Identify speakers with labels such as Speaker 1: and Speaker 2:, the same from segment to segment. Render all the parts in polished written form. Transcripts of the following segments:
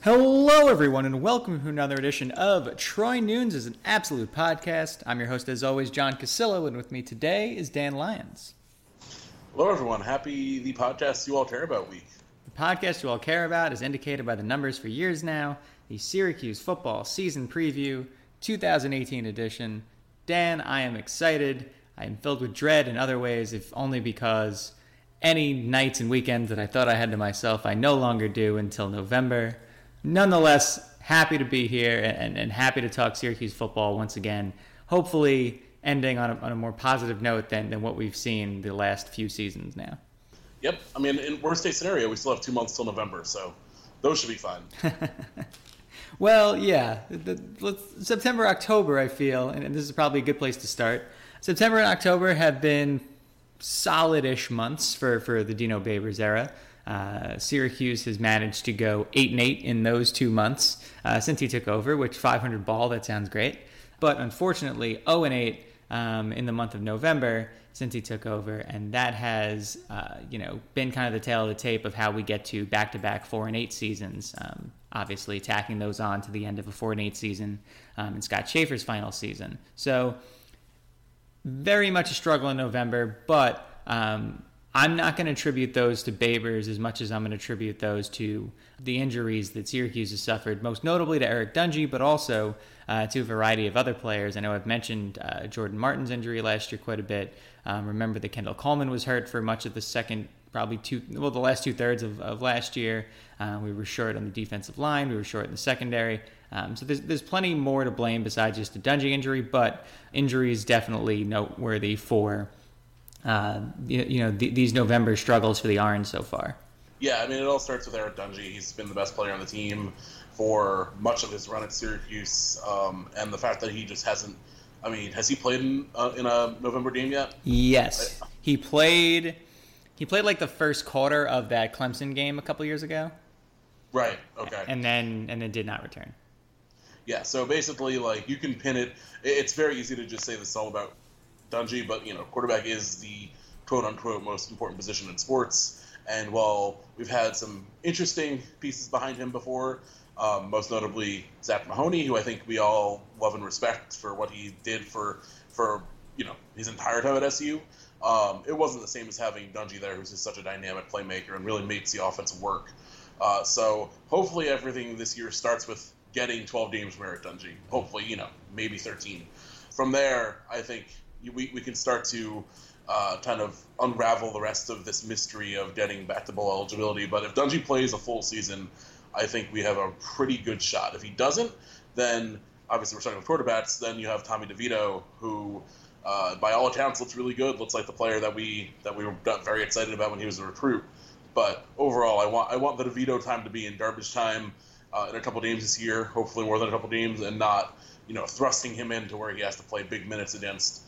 Speaker 1: Hello, everyone, and welcome to another edition of Troy Nunes is an Absolute Podcast. I'm your host, as always, John Casillo, and with me today is Dan Lyons.
Speaker 2: Hello, everyone. Happy the podcast you all care about week.
Speaker 1: The podcast you all care about is indicated by the numbers for years now, the Syracuse football season preview, 2018 edition. Dan, I am excited. I am filled with dread in other ways, if only because any nights and weekends that I thought I had to myself, I no longer do until November. Nonetheless, happy to be here and happy to talk Syracuse football once again. Hopefully ending on a more positive note than what we've seen the last few seasons now.
Speaker 2: Yep. I mean, in worst case scenario, we still have 2 months till November, so those should be fine.
Speaker 1: Well, yeah. September, October, I feel, and this is probably a good place to start. September and October have been solid-ish months for the Dino Babers era. Syracuse has managed to go 8-8 in those 2 months since he took over, which 500 ball, that sounds great. But unfortunately, 0-8 in the month of November since he took over, and that has been kind of the tail of the tape of how we get to back-to-back 4-8 seasons, obviously tacking those on to the end of a 4-8 season in Scott Schaefer's final season. So very much a struggle in November, but I'm not going to attribute those to Babers as much as I'm going to attribute those to the injuries that Syracuse has suffered, most notably to Eric Dungey, but also to a variety of other players. I know I've mentioned Jordan Martin's injury last year quite a bit. Remember that Kendall Coleman was hurt for much of the the last 2/3 of last year. We were short on the defensive line. We were short in the secondary. So there's plenty more to blame besides just a Dungey injury, but injury is definitely noteworthy for these November struggles for the Orange so far.
Speaker 2: Yeah, I mean, it all starts with Eric Dungey. He's been the best player on the team for much of his run at Syracuse, and the fact that he just hasn't. I mean, has he played in a November game yet?
Speaker 1: Yes, he played. He played like the first quarter of that Clemson game a couple years ago.
Speaker 2: Right. Okay.
Speaker 1: And then did not return.
Speaker 2: Yeah. So basically, like, you can pin it. It's very easy to just say this is all about Dungey, but quarterback is the quote-unquote most important position in sports. And while we've had some interesting pieces behind him before, most notably Zach Mahoney, who I think we all love and respect for what he did for his entire time at SU, it wasn't the same as having Dungey there, who's just such a dynamic playmaker and really makes the offense work. So hopefully everything this year starts with getting 12 games from Eric Dungey. Hopefully, maybe 13. From there, I think we can start to kind of unravel the rest of this mystery of getting back to bowl eligibility. But if Dungey plays a full season, I think we have a pretty good shot. If he doesn't, then obviously we're starting with quarterbacks. Then you have Tommy DeVito, who by all accounts looks really good. Looks like the player that we got very excited about when he was a recruit. But overall, I want the DeVito time to be in garbage time in a couple games this year, hopefully more than a couple games, and not thrusting him into where he has to play big minutes against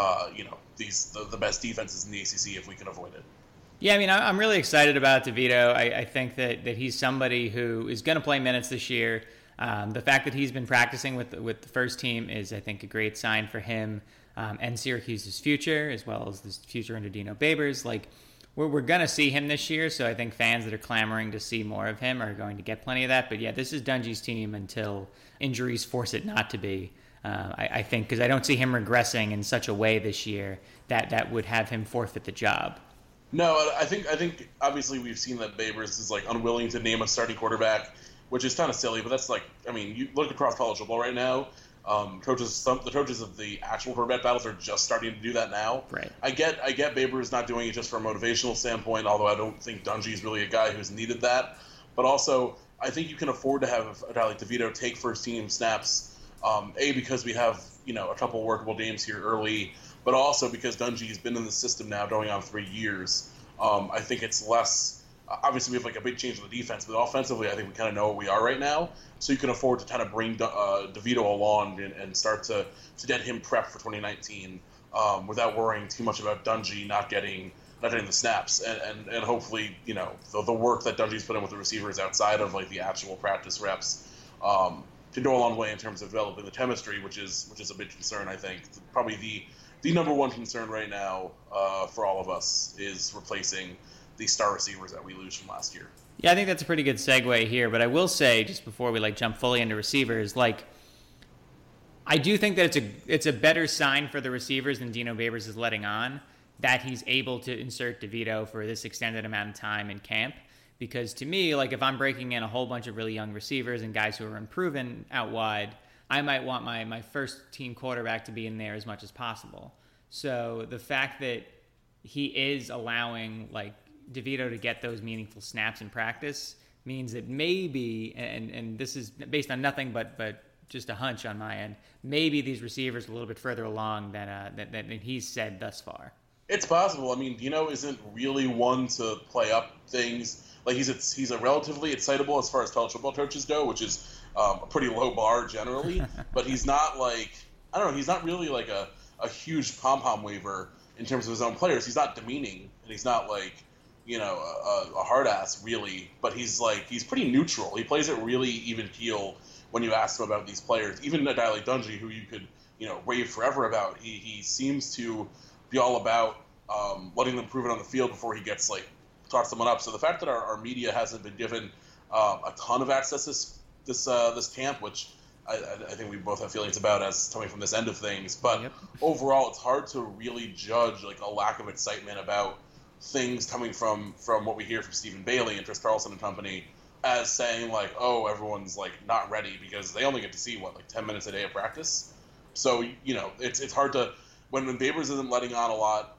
Speaker 2: the best defenses in the ACC if we can avoid it.
Speaker 1: Yeah, I mean, I'm really excited about DeVito. I think that he's somebody who is going to play minutes this year. The fact that he's been practicing with the first team is, I think, a great sign for him and Syracuse's future, as well as the future under Dino Babers. Like, we're going to see him this year, so I think fans that are clamoring to see more of him are going to get plenty of that. But yeah, this is Dungey's team until injuries force it not to be. I think, because I don't see him regressing in such a way this year that would have him forfeit the job.
Speaker 2: No, I think obviously we've seen that Babers is like unwilling to name a starting quarterback, which is kind of silly. But that's like, I mean, you look across college football right now. The coaches of the actual quarterback battles are just starting to do that now.
Speaker 1: Right.
Speaker 2: I get Babers not doing it just from a motivational standpoint, although I don't think Dungey is really a guy who's needed that. But also, I think you can afford to have a guy like DeVito take first team snaps. Because we have a couple workable games here early, but also because Dungey's been in the system now going on 3 years. I think it's less. Obviously, we have like a big change in the defense, but offensively, I think we kind of know what we are right now. So you can afford to kind of bring DeVito along and start to get him prepped for 2019 without worrying too much about Dungey not getting the snaps, and hopefully the work that Dungey's put in with the receivers outside of like the actual practice reps. Can go a long way in terms of developing the chemistry, which is a big concern. I think probably the number one concern right now for all of us is replacing the star receivers that we lose from last year.
Speaker 1: Yeah, I think that's a pretty good segue here. But I will say, just before we jump fully into receivers, I do think that it's a better sign for the receivers than Dino Babers is letting on that he's able to insert DeVito for this extended amount of time in camp. Because to me, if I'm breaking in a whole bunch of really young receivers and guys who are unproven out wide, I might want my first team quarterback to be in there as much as possible. So the fact that he is allowing DeVito to get those meaningful snaps in practice means that maybe, and this is based on nothing but just a hunch on my end, maybe these receivers are a little bit further along than he's said thus far.
Speaker 2: It's possible. I mean, Dino isn't really one to play up things. He's a relatively excitable as far as college football coaches go, which is a pretty low bar generally. But he's not I don't know, he's not really a huge pom-pom waver in terms of his own players. He's not demeaning, and he's not a hard ass really. But he's pretty neutral. He plays it really even keel when you ask him about these players. Even a guy like Dungey, who you could rave forever about, he seems to be all about letting them prove it on the field before he gets talk someone up. So the fact that our media hasn't been given a ton of access this camp, which I think we both have feelings about as coming from this end of things, but yep. Overall it's hard to really judge a lack of excitement about things coming from what we hear from Stephen Bailey and Chris Carlson and company as saying oh, everyone's not ready because they only get to see 10 minutes a day of practice. So it's hard to when Babers isn't letting on a lot,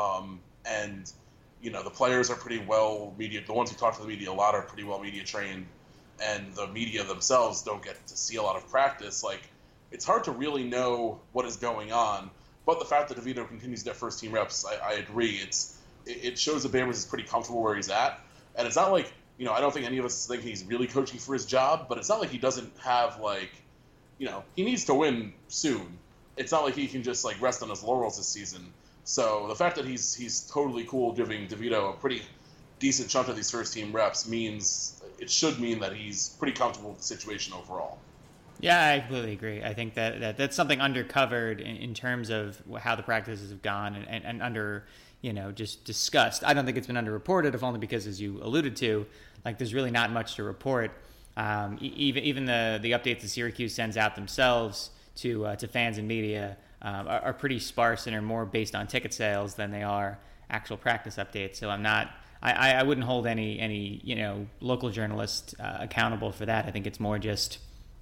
Speaker 2: and the players are pretty well media. The ones who talk to the media a lot are pretty well media trained, and the media themselves don't get to see a lot of practice. It's hard to really know what is going on. But the fact that DeVito continues to get first team reps, I agree. It shows that Babers is pretty comfortable where he's at, and it's not I don't think any of us think he's really coaching for his job, but it's not he doesn't have he needs to win soon. It's not he can just rest on his laurels this season. So the fact that he's totally cool giving DeVito a pretty decent chunk of these first team reps should mean that he's pretty comfortable with the situation overall.
Speaker 1: Yeah, I completely agree. I think that's something undercovered in terms of how the practices have gone and under just discussed. I don't think it's been underreported, if only because, as you alluded to, there's really not much to report. Even the updates that Syracuse sends out themselves to fans and media are pretty sparse and are more based on ticket sales than they are actual practice updates. So I wouldn't hold any local journalist accountable for that. I think it's more just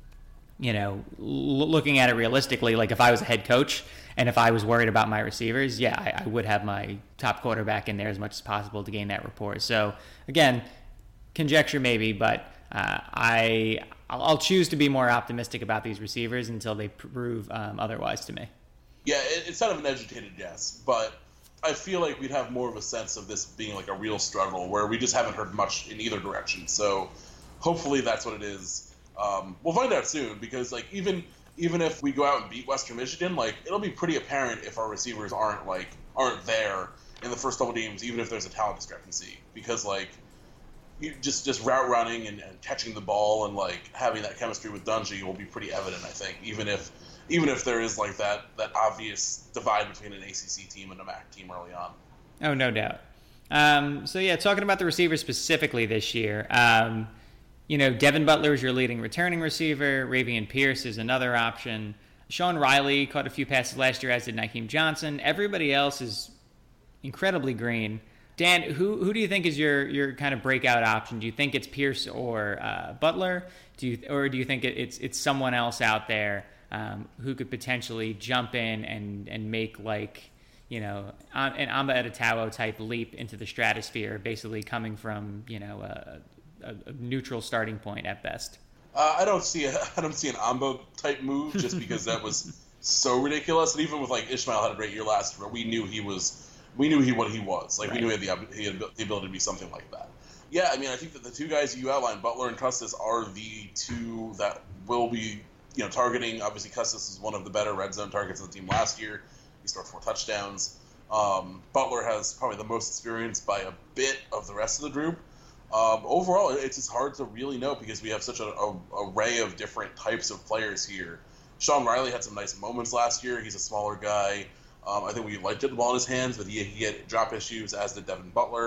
Speaker 1: looking at it realistically. If I was a head coach and if I was worried about my receivers, I would have my top quarterback in there as much as possible to gain that rapport. So again, conjecture maybe, but I'll choose to be more optimistic about these receivers until they prove otherwise to me.
Speaker 2: Yeah, it's kind of an educated guess, but I feel we'd have more of a sense of this being a real struggle where we just haven't heard much in either direction. So hopefully that's what it is. We'll find out soon because even if we go out and beat Western Michigan, it'll be pretty apparent if our receivers aren't there in the first couple games, even if there's a talent discrepancy, because you just route running and catching the ball and having that chemistry with Dungey will be pretty evident, I think, even if there is that obvious divide between an ACC team and a MAC team early on.
Speaker 1: Oh, no doubt. So yeah, talking about the receivers specifically this year, Devin Butler is your leading returning receiver. Ravian Pierce is another option. Sean Riley caught a few passes last year, as did Nykeem Johnson. Everybody else is incredibly green. Dan, who do you think is your kind of breakout option? Do you think it's Pierce or Butler? Do you think it's someone else out there who could potentially jump in and make an Amba Editawo type leap into the stratosphere, basically coming from a neutral starting point at best?
Speaker 2: I don't see an Amba type move just because that was so ridiculous. And even with Ishmael had a great year last year, we knew what he was. Right. We knew he had the ability to be something like that. Yeah, I mean, I think that the two guys you outlined, Butler and Custis, are the two that will be targeting. Obviously, Custis is one of the better red zone targets of the team last year. He scored 4 touchdowns. Butler has probably the most experience by a bit of the rest of the group. Overall, it's just hard to really know because we have such an array of different types of players here. Sean Riley had some nice moments last year. He's a smaller guy. I think we liked the ball in his hands, but he had drop issues, as did Devin Butler.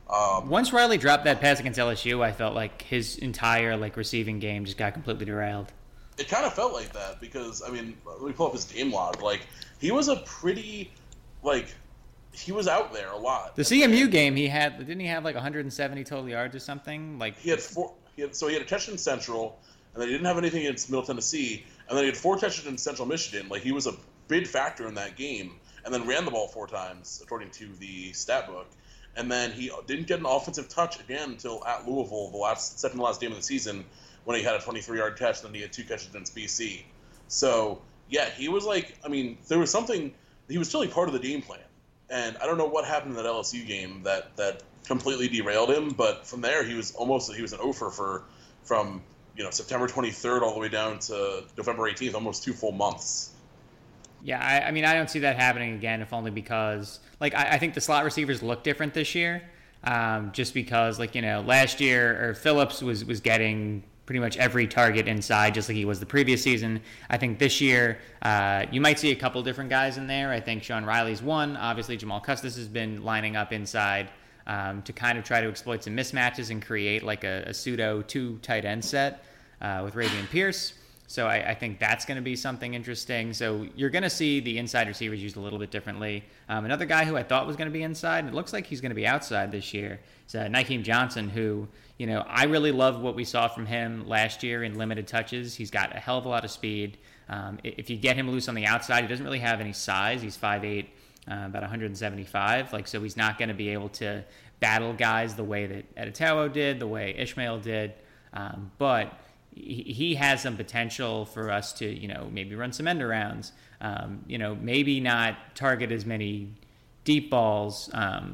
Speaker 1: Once Riley dropped that pass against LSU, I felt like his entire receiving game just got completely derailed.
Speaker 2: It kind of felt like that because, I mean, let me pull up his game log. Like, he was a pretty, he was out there a lot.
Speaker 1: The CMU game, didn't he have 170 total yards or something?
Speaker 2: He had a touchdown in Central, and then he didn't have anything against Middle Tennessee, and then he had 4 touchdowns in Central Michigan. He was a big factor in that game, and then ran the ball 4 times, according to the stat book. And then he didn't get an offensive touch again until at Louisville, the second to last game of the season, when he had a 23-yard catch, and then he had 2 catches against BC. So, yeah, he was there was something, he was still part of the game plan. And I don't know what happened in that LSU game that completely derailed him, but from there he was an offer from September 23rd all the way down to November 18th, almost 2 full months.
Speaker 1: Yeah, I don't see that happening again, if only because, I think the slot receivers look different this year, just because, last year, Phillips was getting pretty much every target inside, just like he was the previous season. I think this year, you might see a couple different guys in there. I think Sean Riley's one. Obviously, Jamal Custis has been lining up inside to kind of try to exploit some mismatches and create a pseudo 2 tight end set with Ravian Pierce. So I think that's going to be something interesting. So you're going to see the inside receivers used a little bit differently. Another guy who I thought was going to be inside, and it looks like he's going to be outside this year, is Nykeem Johnson, who, I really loved what we saw from him last year in limited touches. He's got a hell of a lot of speed. If you get him loose on the outside, he doesn't really have any size. He's 5'8", about 175. So he's not going to be able to battle guys the way that Editawo did, the way Ishmael did. But he has some potential for us to, maybe run some end arounds, maybe not target as many deep balls,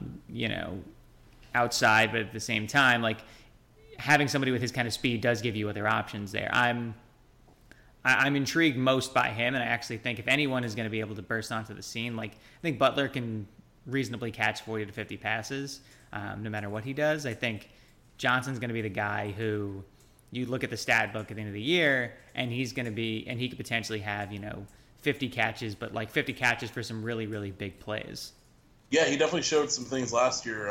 Speaker 1: outside, but at the same time, having somebody with his kind of speed does give you other options there. I'm intrigued most by him, and I actually think if anyone is going to be able to burst onto the scene, I think Butler can reasonably catch 40 to 50 passes, no matter what he does. I think Johnson's going to be the guy who you look at the stat book at the end of the year, and he could potentially have, 50 catches, but 50 catches for some really, really big plays.
Speaker 2: Yeah, he definitely showed some things last year.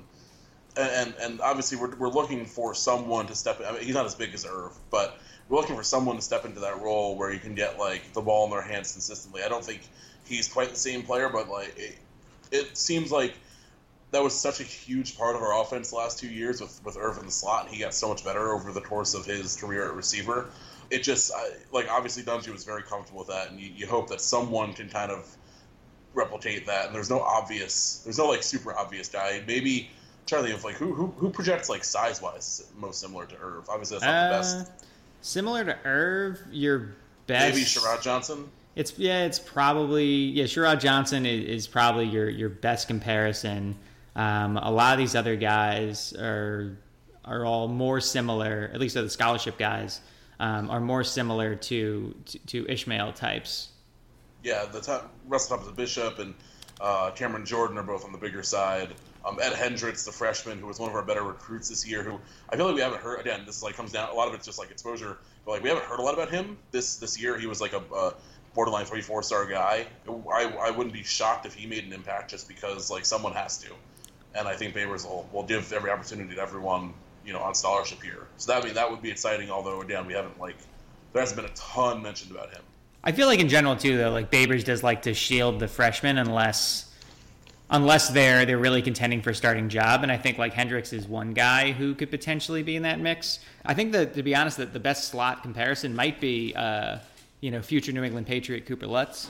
Speaker 2: And obviously we're looking for someone to step in. I mean, he's not as big as Irv, but we're looking for someone to step into that role where you can get the ball in their hands consistently. I don't think he's quite the same player, but it seems like that was such a huge part of our offense the last 2 years with Irv in the slot, and he got so much better over the course of his career at receiver. It just obviously Dungy was very comfortable with that, and you hope that someone can kind of replicate that. And there's no super obvious guy. Maybe try to think of who projects size wise most similar to Irv. Obviously that's not the best.
Speaker 1: Similar to Irv, your best
Speaker 2: maybe Sherrod Johnson.
Speaker 1: It's probably Sherrod Johnson is probably your best comparison. A lot of these other guys are all more similar, at least the scholarship guys, are more similar to Ishmael types.
Speaker 2: Yeah, Russell Thomas Bishop and Cameron Jordan are both on the bigger side. Ed Hendricks, the freshman, who was one of our better recruits this year, who I feel like we haven't heard. Again, this comes down. A lot of it's just exposure, but we haven't heard a lot about him this year. He was a borderline 3-4 star guy. I wouldn't be shocked if he made an impact just because someone has to. And I think Babers will give every opportunity to everyone, on scholarship here. So that would be exciting. Although again, we haven't there hasn't been a ton mentioned about him.
Speaker 1: I feel like in general too, though, Babers does like to shield the freshmen unless they're really contending for a starting job. And I think Hendricks is one guy who could potentially be in that mix. I think that, to be honest, that the best slot comparison might be future New England Patriot Cooper Lutz.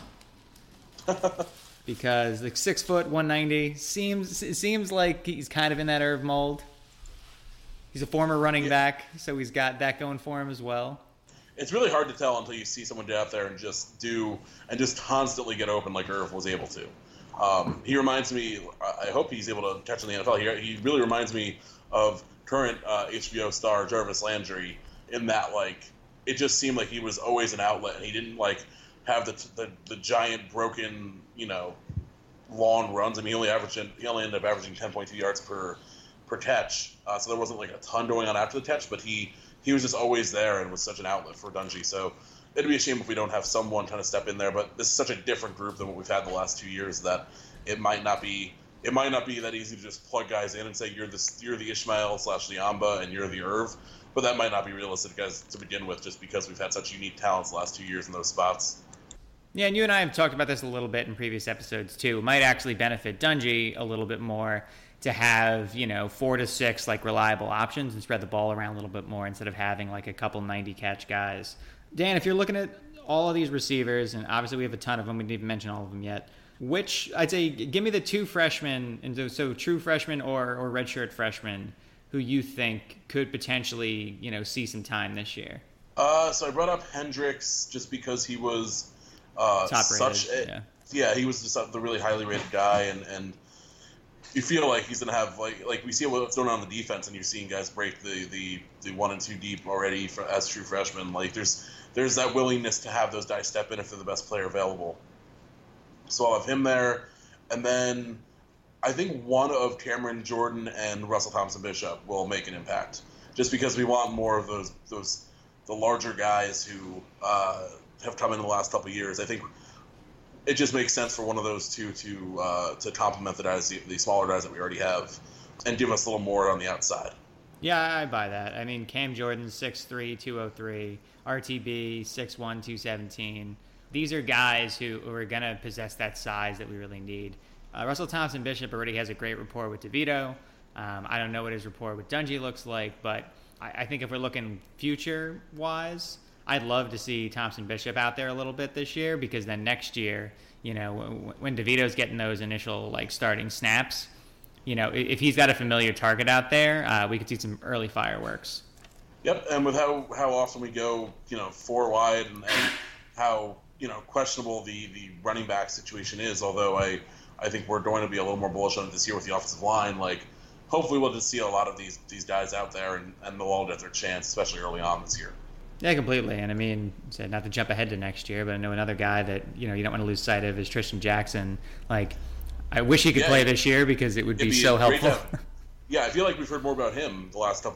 Speaker 1: Because 6 foot 190 seems like he's kind of in that Irv mold. He's a former running back, so he's got that going for him as well.
Speaker 2: It's really hard to tell until you see someone get out there and just constantly get open like Irv was able to. He reminds me. I hope he's able to catch in the NFL. He really reminds me of current HBO star Jarvis Landry in that it just seemed like he was always an outlet, and he didn't have the giant broken long runs. I mean, he only ended up averaging 10.2 yards per catch, so there wasn't a ton going on after the catch, but he was just always there and was such an outlet for Dungy. So it'd be a shame if we don't have someone kind of step in there, but this is such a different group than what we've had the last 2 years that it might not be it might not be that easy to just plug guys in and say you're the Ishmael / the Amba and you're the Irv, but that might not be realistic guys to begin with, just because we've had such unique talents the last 2 years in those spots.
Speaker 1: Yeah, and you and I have talked about this a little bit in previous episodes too. It might actually benefit Dungey a little bit more to have, 4 to 6 like reliable options and spread the ball around a little bit more instead of having like a couple 90 catch guys. Dan, if you're looking at all of these receivers, and obviously we have a ton of them, we didn't even mention all of them yet. Which I'd say, give me the 2 freshmen, and so true freshmen or redshirt freshmen who you think could potentially, see some time this year.
Speaker 2: So I brought up Hendricks just because he was
Speaker 1: top rated.
Speaker 2: He was just the really highly rated guy, and you feel like he's gonna have like we see what's going on the defense, and you're seeing guys break the 1 and 2 deep already as true freshmen. Like there's that willingness to have those guys step in if they're the best player available. So I'll have him there, and then I think one of Cameron Jordan and Russell Thompson Bishop will make an impact, just because we want more of the larger guys who have come in the last couple of years. I think it just makes sense for one of those two to complement the smaller guys that we already have and give us a little more on the outside.
Speaker 1: Yeah, I buy that. I mean, Cam Jordan, 6'3", 203, RTB, 6'1", 217. These are guys who are going to possess that size that we really need. Russell Thompson Bishop already has a great rapport with DeVito. I don't know what his rapport with Dungey looks like, but I think if we're looking future-wise, I'd love to see Thompson Bishop out there a little bit this year, because then next year, when DeVito's getting those initial starting snaps, if he's got a familiar target out there, we could see some early fireworks.
Speaker 2: Yep, and with how often we go, 4 wide and how questionable the running back situation is, although I think we're going to be a little more bullish on it this year with the offensive line. Hopefully we'll just see a lot of theyese guys out there, and they'll all get their chance, especially early on this year.
Speaker 1: Yeah, completely. And I mean, not to jump ahead to next year, but I know another guy that you don't want to lose sight of is Tristan Jackson. I wish he could play this year because it would be so helpful.
Speaker 2: Yeah, I feel like we've heard more about him the last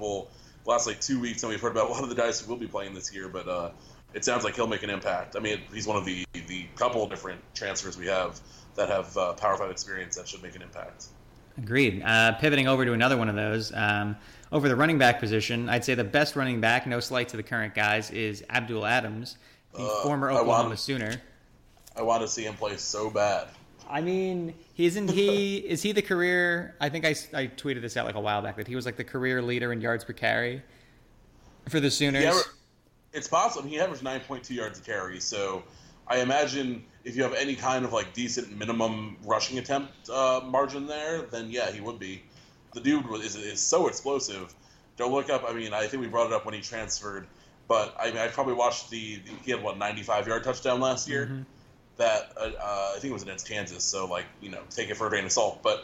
Speaker 2: 2 weeks than we've heard about a lot of the guys who will be playing this year. But it sounds like he'll make an impact. I mean, he's one of the couple of different transfers we have that have Power 5 experience that should make an impact.
Speaker 1: Agreed. Pivoting over to another one of those, over the running back position, I'd say the best running back, no slight to the current guys, is Abdul Adams, the former Oklahoma Sooner.
Speaker 2: I want to see him play so bad.
Speaker 1: I mean, is he the career, I think I tweeted this out a while back, that he was the career leader in yards per carry for the Sooners?
Speaker 2: It's possible. He averaged 9.2 yards a carry, so I imagine if you have any kind of decent minimum rushing attempt margin there, then yeah, he would be. The dude is so explosive. Don't look up. I mean, I think we brought it up when he transferred, but I probably watched he had 95-yard touchdown last year. Mm-hmm. That I think it was against Kansas. So take it for a grain of salt. But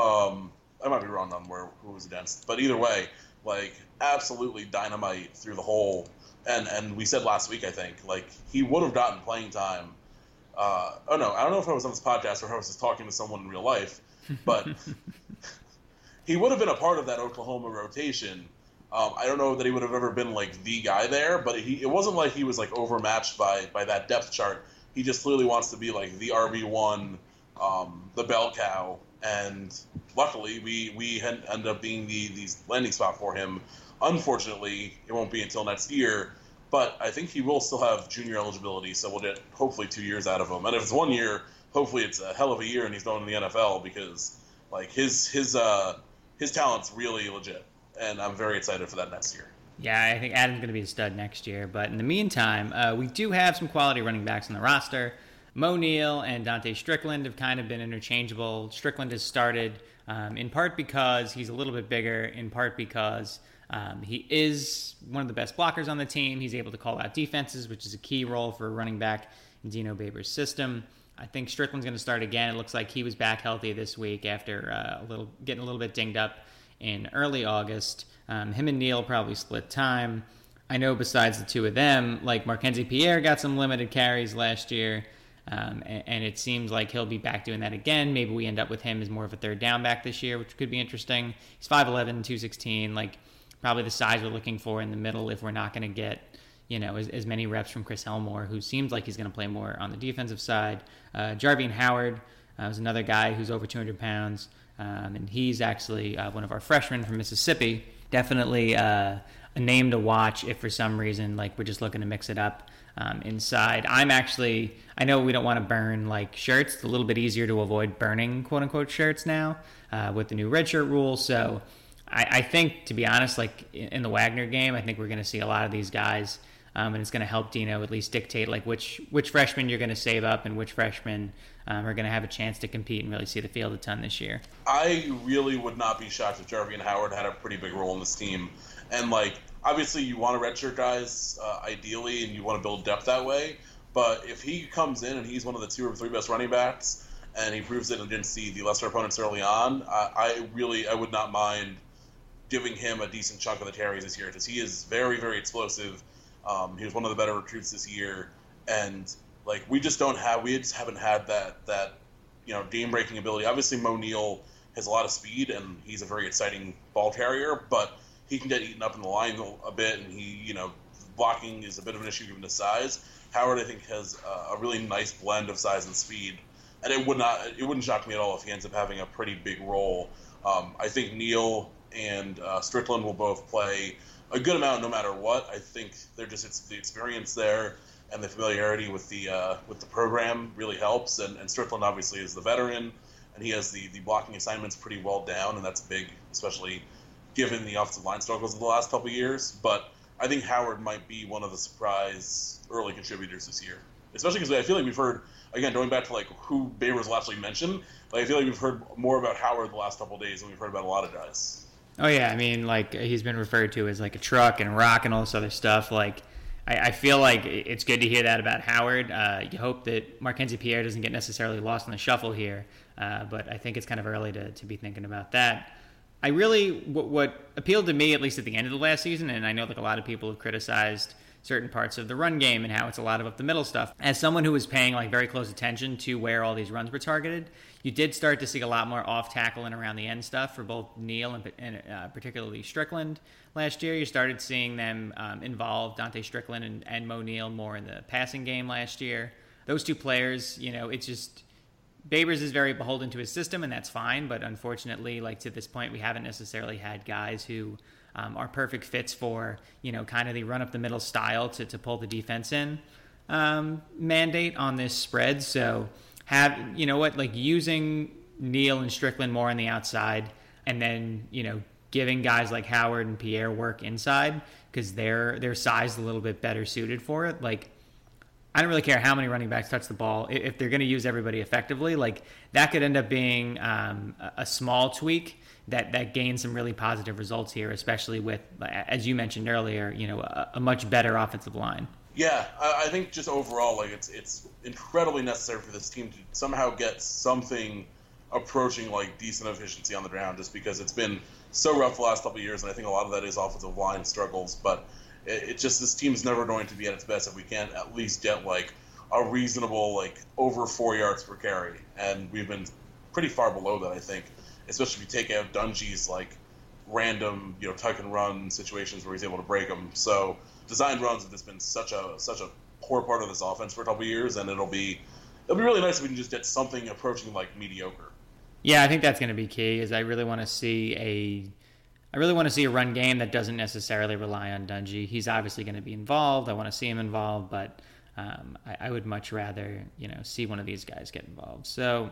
Speaker 2: I might be wrong on who it was against. But either way, absolutely dynamite through the hole. And we said last week, I think, he would have gotten playing time. I don't know if I was on this podcast or if I was just talking to someone in real life, but he would have been a part of that Oklahoma rotation. I don't know that he would have ever been the guy there, but it wasn't like he was overmatched by that depth chart. He just clearly wants to be the RB1, the bell cow, and luckily we ended up being the landing spot for him. Unfortunately, it won't be until next year, but I think he will still have junior eligibility, so we'll get hopefully 2 years out of him. And if it's 1 year, hopefully it's a hell of a year and he's going to the NFL, because his talent's really legit, and I'm very excited for that next year.
Speaker 1: Yeah, I think Adam's going to be a stud next year. But in the meantime, we do have some quality running backs on the roster. Mo Neal and Dante Strickland have kind of been interchangeable. Strickland has started in part because he's a little bit bigger, in part because he is one of the best blockers on the team. He's able to call out defenses, which is a key role for a running back in Dino Babers' system. I think Strickland's going to start again. It looks like he was back healthy this week after getting a little bit dinged up in early August. Him and Neal probably split time. I know besides the two of them, Mackenzie Pierre got some limited carries last year, and it seems like he'll be back doing that again. Maybe we end up with him as more of a third down back this year, which could be interesting. He's 5'11", 216, probably the size we're looking for in the middle if we're not going to get as many reps from Chris Elmore, who seems like he's going to play more on the defensive side. Jarvian Howard was another guy who's over 200 pounds. and he's actually one of our freshmen from Mississippi. Definitely a name to watch if for some reason like we're just looking to mix it up inside. I know we don't want to burn like shirts. It's a little bit easier to avoid burning quote unquote shirts now with the new redshirt rule. So I think, to be honest, like in the Wagner game, I think we're going to see a lot of these guys, and it's going to help Dino at least dictate like which freshmen you're going to save up and which freshmen are going to have a chance to compete and really see the field a ton this year.
Speaker 2: I really would not be shocked if Jarvian Howard had a pretty big role in this team. And like, obviously, you want to redshirt guys ideally, and you want to build depth that way. But if he comes in and he's one of the 2 or 3 best running backs, and he proves it against the lesser opponents early on, I would not mind giving him a decent chunk of the carries this year, because he is very, very explosive. He was one of the better recruits this year, and like we just haven't had that game breaking ability. Obviously, Mo Neal has a lot of speed, and he's a very exciting ball carrier, but he can get eaten up in the line a bit, and blocking is a bit of an issue given his size. Howard, I think, has a really nice blend of size and speed, and it wouldn't shock me at all if he ends up having a pretty big role. I think Neal and Strickland will both play a good amount no matter what. I think it's the experience there and the familiarity with the program really helps. And Strickland obviously is the veteran, and he has the blocking assignments pretty well down, and that's big, especially given the offensive line struggles of the last couple of years. But I think Howard might be one of the surprise early contributors this year, especially because I feel like we've heard, again, going back to like who Babers will actually mention, like I feel like we've heard more about Howard the last couple of days than we've heard about a lot of guys.
Speaker 1: Oh yeah, I mean, like he's been referred to as like a truck and a rock and all this other stuff. Like I feel like it's good to hear that about Howard. You hope that Marquenzi Pierre doesn't get necessarily lost in the shuffle here, but I think it's kind of early to be thinking about that. I really, what appealed to me, at least at the end of the last season, and I know like a lot of people have criticized certain parts of the run game and how it's a lot of up the middle stuff. As someone who was paying like very close attention to where all these runs were targeted, you did start to see a lot more off tackle and around the end stuff for both Neal and particularly Strickland last year. You started seeing them involve Dante Strickland and Mo Neal more in the passing game last year. Those two players, it's just Babers is very beholden to his system, and that's fine. But unfortunately, like to this point, we haven't necessarily had guys who are perfect fits for, kind of the run up the middle style to pull the defense in mandate on this spread. So using Neal and Strickland more on the outside, and then, giving guys like Howard and Pierre work inside because their size is a little bit better suited for it. Like, I don't really care how many running backs touch the ball. If they're going to use everybody effectively, like that could end up being a small tweak that gains some really positive results here, especially with, as you mentioned earlier, a much better offensive line.
Speaker 2: Yeah, I think just overall, like it's incredibly necessary for this team to somehow get something approaching like decent efficiency on the ground, just because it's been so rough the last couple of years, and I think a lot of that is offensive line struggles. But it's just this team's never going to be at its best if we can't at least get like a reasonable like over 4 yards per carry, and we've been pretty far below that, I think, especially if you take out Dungy's like random tuck and run situations where he's able to break them. So designed runs have just been such a poor part of this offense for a couple of years, and it'll be really nice if we can just get something approaching like mediocre.
Speaker 1: Yeah, I think that's going to be key. Is I really want to see a run game that doesn't necessarily rely on Dungy. He's obviously going to be involved. I want to see him involved, but I would much rather see one of these guys get involved. So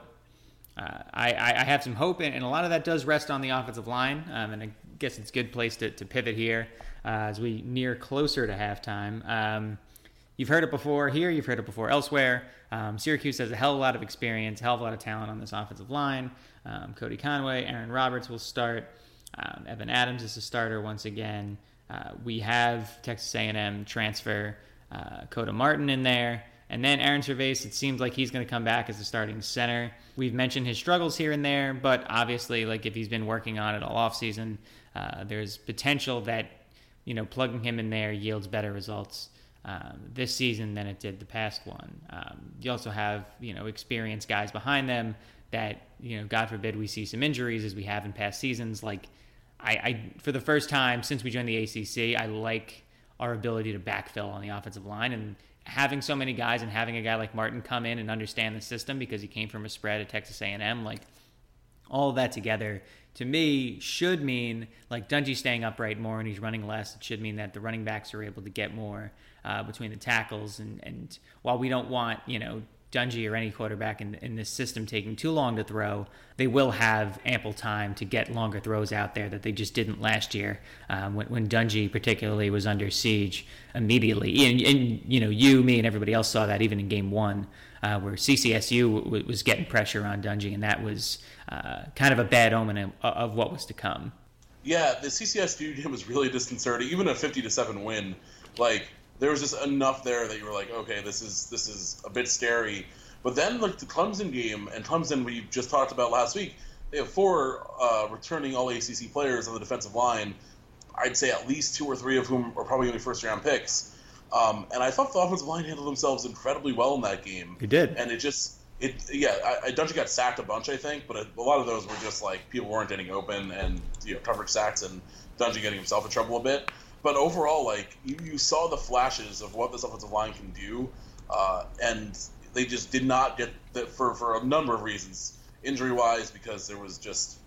Speaker 1: I have some hope, and a lot of that does rest on the offensive line, and I guess it's a good place to pivot here as we near closer to halftime. You've heard it before here. You've heard it before elsewhere. Syracuse has a hell of a lot of experience, a hell of a lot of talent on this offensive line. Cody Conway, Aaron Roberts will start. Evan Adams is a starter once again. We have Texas A&M transfer Coda Martin in there. And then Aaron Cervais, it seems like he's going to come back as the starting center. We've mentioned his struggles here and there, but obviously, like if he's been working on it all offseason, there's potential that, plugging him in there yields better results this season than it did the past one. You also have, experienced guys behind them that, God forbid we see some injuries as we have in past seasons. Like, I for the first time since we joined the ACC, I like our ability to backfill on the offensive line, and having so many guys and having a guy like Martin come in and understand the system because he came from a spread at Texas A&M, like all of that together, to me, should mean like Dungey staying upright more and he's running less. It should mean that the running backs are able to get more between the tackles. And while we don't want, Dungey or any quarterback in this system taking too long to throw, they will have ample time to get longer throws out there that they just didn't last year when Dungey particularly was under siege immediately. And you, me, and everybody else saw that even in game one where CCSU was getting pressure on Dungey, and that was kind of a bad omen of what was to come.
Speaker 2: Yeah, the CCSU game was really disconcerting. Even a 50-7 win, like, there was just enough there that you were like, okay, this is a bit scary. But then, like, the Clemson game, and Clemson we just talked about last week, they have 4 returning All-ACC players on the defensive line. I'd say at least 2 or 3 of whom are probably going to be first-round picks. And I thought the offensive line handled themselves incredibly well in that game.
Speaker 1: They did.
Speaker 2: And Dungey got sacked a bunch, I think, but a lot of those were just, like, people weren't getting open and, coverage sacks and Dungey getting himself in trouble a bit. But overall, like, you saw the flashes of what this offensive line can do, and they just did not get that for a number of reasons. Injury-wise, because there was just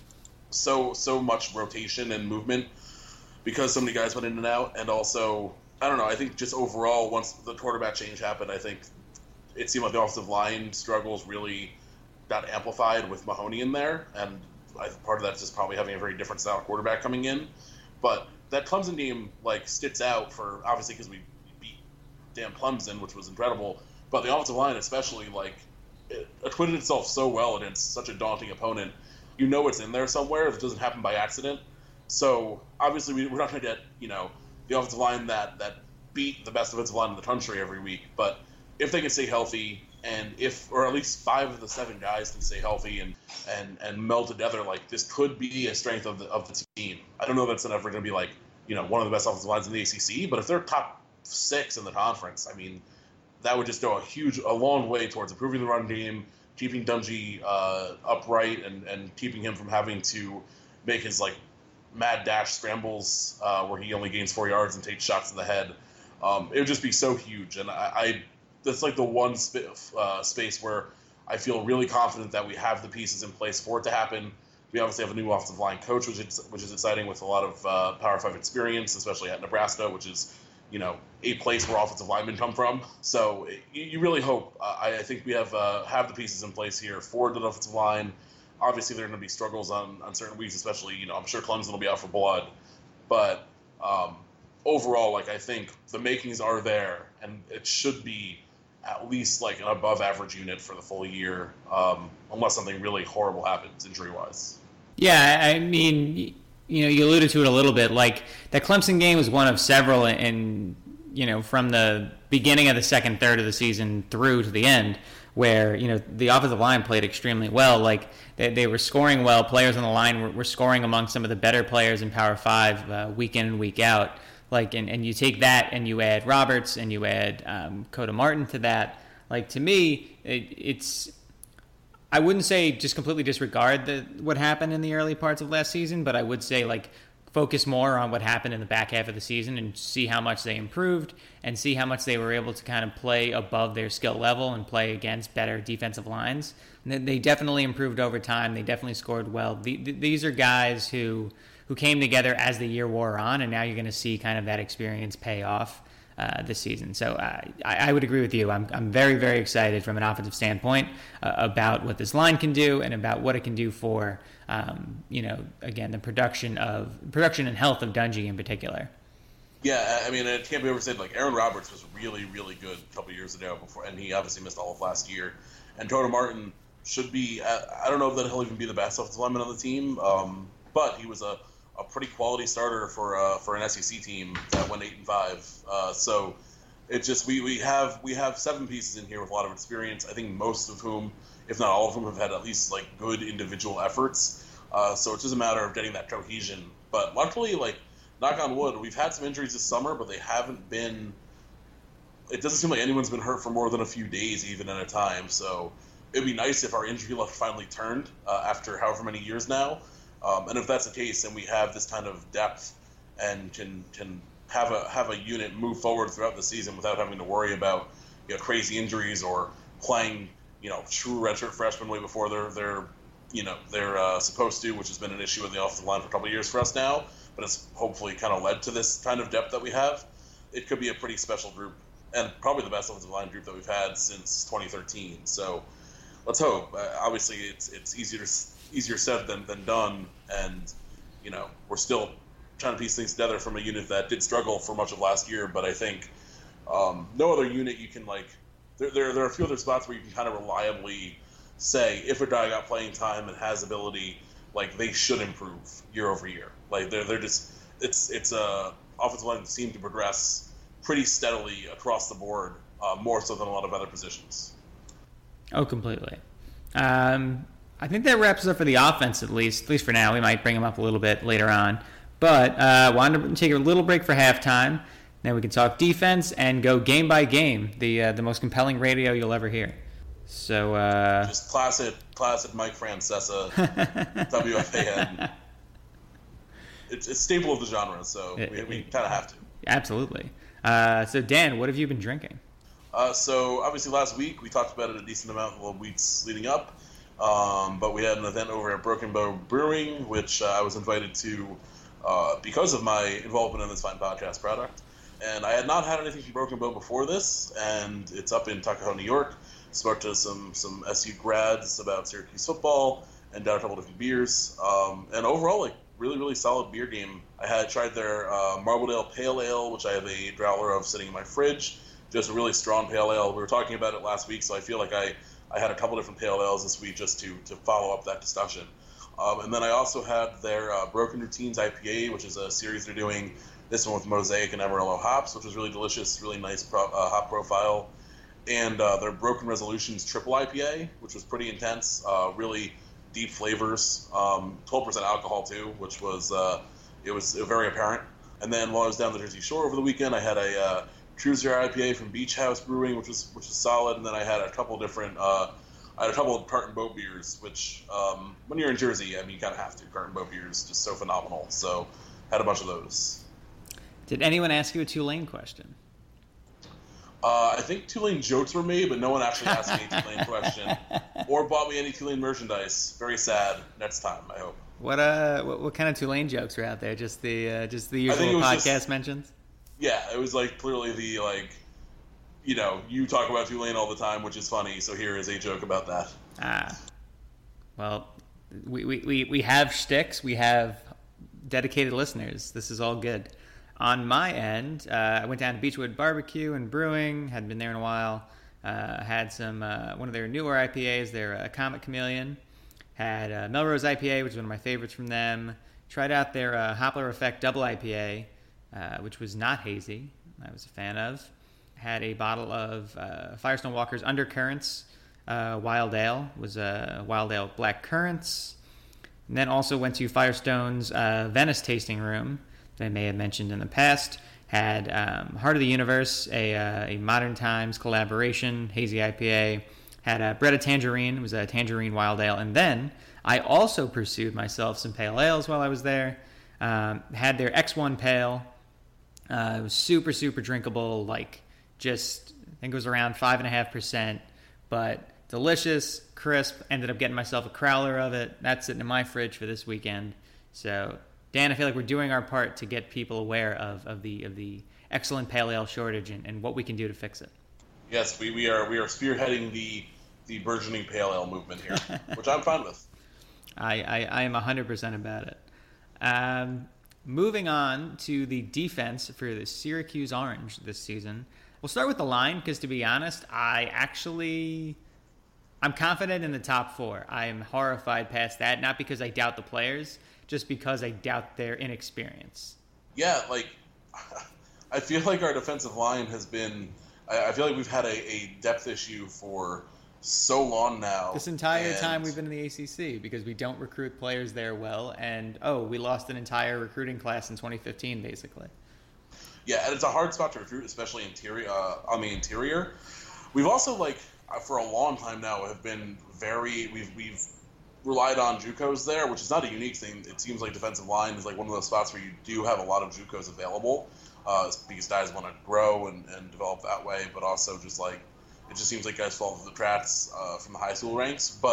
Speaker 2: so much rotation and movement because so many guys went in and out, and also, I don't know, I think just overall, once the quarterback change happened, I think it seemed like the offensive line struggles really got amplified with Mahoney in there, and part of that's just probably having a very different style quarterback coming in. But that Clemson game, like, sticks out for, obviously, because we beat damn Clemson, which was incredible. But the offensive line especially, like, it acquitted itself so well against such a daunting opponent. You know it's in there somewhere. It doesn't happen by accident. So, obviously, we're not going to get, the offensive line that beat the best offensive line in the country every week. But if they can stay healthy, and or at least 5 of the 7 guys can stay healthy and meld together, like, this could be a strength of the team. I don't know if it's ever going to be, like, one of the best offensive lines in the ACC, but if they're top 6 in the conference, I mean, that would just go a long way towards improving the run game, keeping Dungey upright, and keeping him from having to make his, like, mad dash scrambles where he only gains 4 yards and takes shots in the head. It would just be so huge, and that's like the one space where I feel really confident that we have the pieces in place for it to happen. We obviously have a new offensive line coach, which is exciting, with a lot of Power 5 experience, especially at Nebraska, which is, a place where offensive linemen come from. So you really hope. I think we have the pieces in place here for the offensive line. Obviously, there are going to be struggles on certain weeks, especially, I'm sure Clemson will be out for blood. But overall, like, I think the makings are there, and it should be at least like an above average unit for the full year, unless something really horrible happens injury-wise.
Speaker 1: Yeah, I mean, you alluded to it a little bit. Like, that Clemson game was one of several, and from the beginning of the second third of the season through to the end, where the offensive line played extremely well. Like, they were scoring well. Players on the line were scoring among some of the better players in Power 5 week in and week out. Like, and you take that and you add Roberts and you add Coda Martin to that. Like, to me, it's I wouldn't say just completely disregard what happened in the early parts of last season, but I would say, like, focus more on what happened in the back half of the season and see how much they improved and see how much they were able to kind of play above their skill level and play against better defensive lines. And they definitely improved over time. They definitely scored well. These are guys who came together as the year wore on, and now you're going to see kind of that experience pay off this season. So I would agree with you. I'm very, very excited from an offensive standpoint about what this line can do and about what it can do for, again, the production and health of Dungey in particular.
Speaker 2: Yeah, I mean, it can't be overstated. Like, Aaron Roberts was really, really good a couple years ago, and he obviously missed all of last year. And Coda Martin should be, I don't know that he'll even be the best offensive lineman on the team, but he was a pretty quality starter for an SEC team that went 8-5. So it's just we have 7 pieces in here with a lot of experience. I think most of whom, if not all of whom, have had at least, like, good individual efforts. So it's just a matter of getting that cohesion. But luckily, like, knock on wood, we've had some injuries this summer, but they haven't been. It doesn't seem like anyone's been hurt for more than a few days, even at a time. So it'd be nice if our injury luck finally turned after however many years now. And if that's the case, then we have this kind of depth and can have a unit move forward throughout the season without having to worry about crazy injuries or playing true redshirt freshmen way before their they're supposed to, which has been an issue in the offensive line for a couple of years for us now, but it's hopefully kind of led to this kind of depth that we have. It could be a pretty special group, and probably the best offensive line group that we've had since 2013. So let's hope. Obviously, it's easier said than done, and we're still trying to piece things together from a unit that did struggle for much of last year. But I think no other unit you can There are a few other spots where you can kind of reliably say if a guy got playing time and has ability, they should improve year over year. They're just it's offensive line seem to progress pretty steadily across the board, more so than a lot of other positions.
Speaker 1: Oh, completely. I think that wraps us up for the offense, at least for now. We might bring them up a little bit later on. But wanted to take a little break for halftime. Then we can talk defense and go game by game, the most compelling radio you'll ever hear. So
Speaker 2: just classic Mike Francesa, WFAN. It's a staple of the genre, so we kind of have to.
Speaker 1: Absolutely. So Dan, what have you been drinking?
Speaker 2: So obviously last week we talked about it a decent amount in the weeks leading up, but we had an event over at Broken Bow Brewing, which I was invited to because of my involvement in this fine podcast product. And I had not had anything from Broken Bow before this, and it's up in Tuckahoe, New York. Spoke to some SU grads about Syracuse football and down a couple different beers. And overall, really, really solid beer game. I had tried their Marbledale Pale Ale, which I have a growler of sitting in my fridge. Just a really strong pale ale. We were talking about it last week, so I feel like I had a couple different pale ales this week just to follow up that discussion. And then I also had their Broken Routines IPA, which is a series they're doing. This one with Mosaic and Amarillo hops, which was really delicious, really nice hop profile. And their Broken Resolutions Triple IPA, which was pretty intense, really deep flavors, 12% alcohol too, which was it was very apparent. And then while I was down the Jersey Shore over the weekend, I had a Cruiser IPA from Beach House Brewing, which was solid. And then I had a couple different of carton boat beers, which when you're in Jersey, you kind of have to. Carton boat beers, just so phenomenal. So had a bunch of those.
Speaker 1: Did anyone ask you a Tulane question?
Speaker 2: I think Tulane jokes were made, but no one actually asked me a Tulane question or bought me any Tulane merchandise. Very sad. Next time, I hope.
Speaker 1: What kind of Tulane jokes were out there? Just the usual podcast mentions?
Speaker 2: Yeah, it was clearly the you talk about Tulane all the time, which is funny. So here is a joke about that.
Speaker 1: Well, we have shticks. We have dedicated listeners. This is all good. On my end, I went down to Beechwood Barbecue and Brewing. Hadn't been there in a while. Had some one of their newer IPAs, their Comet Chameleon. Had Melrose IPA, which is one of my favorites from them. Tried out their Hopler Effect Double IPA, which was not hazy. I was a fan of. Had a bottle of Firestone Walker's Undercurrents Wild Ale. It was Wild Ale Black Currants. And then also went to Firestone's Venice Tasting Room, that I may have mentioned in the past. Had Heart of the Universe, a Modern Times collaboration, hazy IPA. Had Bretta Tangerine, it was a Tangerine Wild Ale. And then I also pursued myself some pale ales while I was there. Had their X1 Pale. It was super, super drinkable, I think it was around 5.5%, but delicious, crisp. Ended up getting myself a crowler of it. That's sitting in my fridge for this weekend. So Dan, I feel like we're doing our part to get people aware of the excellent pale ale shortage and what we can do to fix it.
Speaker 2: Yes, we are spearheading the burgeoning pale ale movement here, which I'm fine with.
Speaker 1: I am 100% about it. Moving on to the defense for the Syracuse Orange this season. We'll start with the line because, to be honest, I'm confident in the top four. I am horrified past that, not because I doubt the players, just because I doubt their inexperience.
Speaker 2: Yeah, I feel like our defensive line has been... I feel like we've had a depth issue for so long now.
Speaker 1: This entire time we've been in the ACC because we don't recruit players there well, and, we lost an entire recruiting class in 2015, basically.
Speaker 2: Yeah, and it's a hard spot to recruit, especially on the interior. We've also, for a long time now, have been we've relied on JUCOs there, which is not a unique thing. It seems like defensive line is one of those spots where you do have a lot of JUCOs available, because guys want to grow and develop that way, but also just it just seems like guys fall through the cracks from the high school ranks. But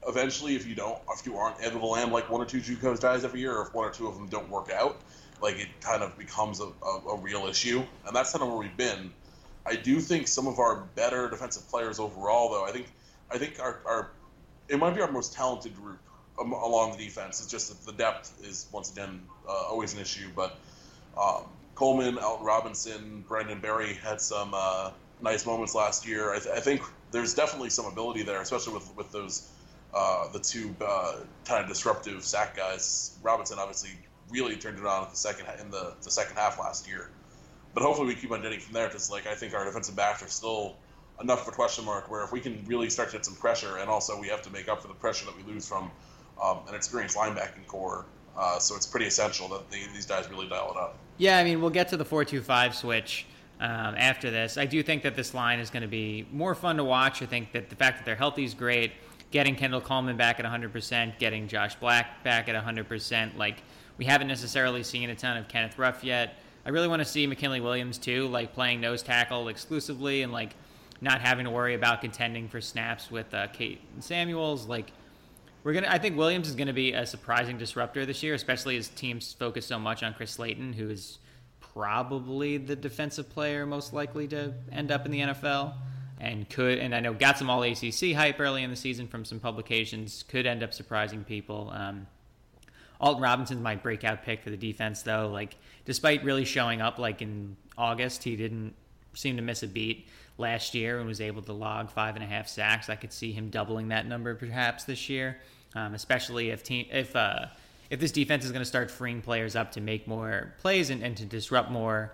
Speaker 2: eventually, if you aren't able to land like one or two JUCO guys every year, or if one or two of them don't work out, like it kind of becomes a real issue, and that's kind of where we've been. I do think some of our better defensive players overall, though, I think our it might be our most talented group along the defense. It's just that the depth is once again always an issue. But Coleman, Alton Robinson, Brandon Berry had some nice moments last year. I think there's definitely some ability there, especially with those the two kind of disruptive sack guys. Robinson obviously really turned it on at the second half last year. But hopefully we keep on getting from there, because like I think our defensive backs are still enough of a question mark where if we can really start to get some pressure, and also we have to make up for the pressure that we lose from an experienced linebacking core. So it's pretty essential that these guys really dial it up.
Speaker 1: Yeah, I mean, we'll get to the 4-2-5 switch after this. I do think that this line is going to be more fun to watch. I think that the fact that they're healthy is great. Getting Kendall Coleman back at 100%, getting Josh Black back at 100%. Like, we haven't necessarily seen a ton of Kenneth Ruff yet. I really want to see McKinley Williams too, like playing nose tackle exclusively and like not having to worry about contending for snaps with Kate Samuels. Like, I think Williams is going to be a surprising disruptor this year, especially as teams focus so much on Chris Slayton, who is probably the defensive player most likely to end up in the NFL, and I know got some all ACC hype early in the season from some publications, could end up surprising people. Alton Robinson's my breakout pick for the defense, though. Like, despite really showing up like in August, he didn't seem to miss a beat last year and was able to log 5.5 sacks. I could see him doubling that number perhaps this year, especially if this defense is going to start freeing players up to make more plays and to disrupt more,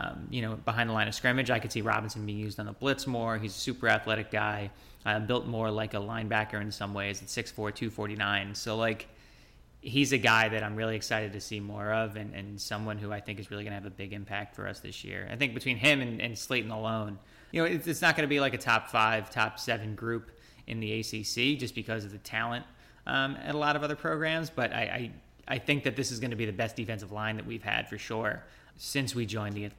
Speaker 1: behind the line of scrimmage. I could see Robinson being used on the blitz more. He's a super athletic guy, built more like a linebacker in some ways at 6'4", 249. So like, he's a guy that I'm really excited to see more of, and someone who I think is really going to have a big impact for us this year. I think between him and Slayton alone, it's not going to be like a top 5, top 7 group in the ACC just because of the talent at a lot of other programs. But I think that this is going to be the best defensive line that we've had for sure since we joined the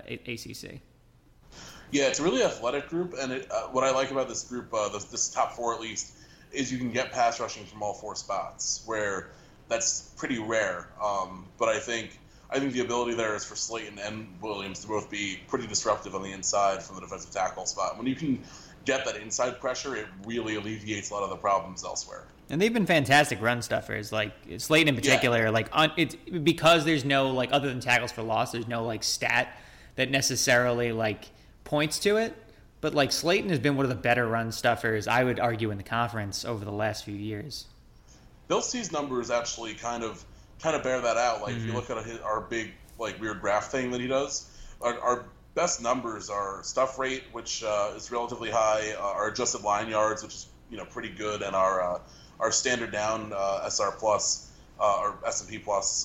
Speaker 1: ACC.
Speaker 2: Yeah, it's a really athletic group, and what I like about this group, this top 4 at least, is you can get pass rushing from all 4 spots, where that's pretty rare. But I think the ability there is for Slayton and Williams to both be pretty disruptive on the inside from the defensive tackle spot. When you can get that inside pressure, it really alleviates a lot of the problems elsewhere.
Speaker 1: And they've been fantastic run stuffers, like Slayton in particular. Yeah. It's because there's no, like, other than tackles for loss, there's no like stat that necessarily like points to it. But like, Slayton has been one of the better run stuffers, I would argue, in the conference over the last few years.
Speaker 2: Bill C's numbers actually kind of bear that out. Like, if you look at our big, like, weird graph thing that he does, our best numbers are stuff rate, which is relatively high, our adjusted line yards, which is pretty good, and our standard down SR plus or S&P plus,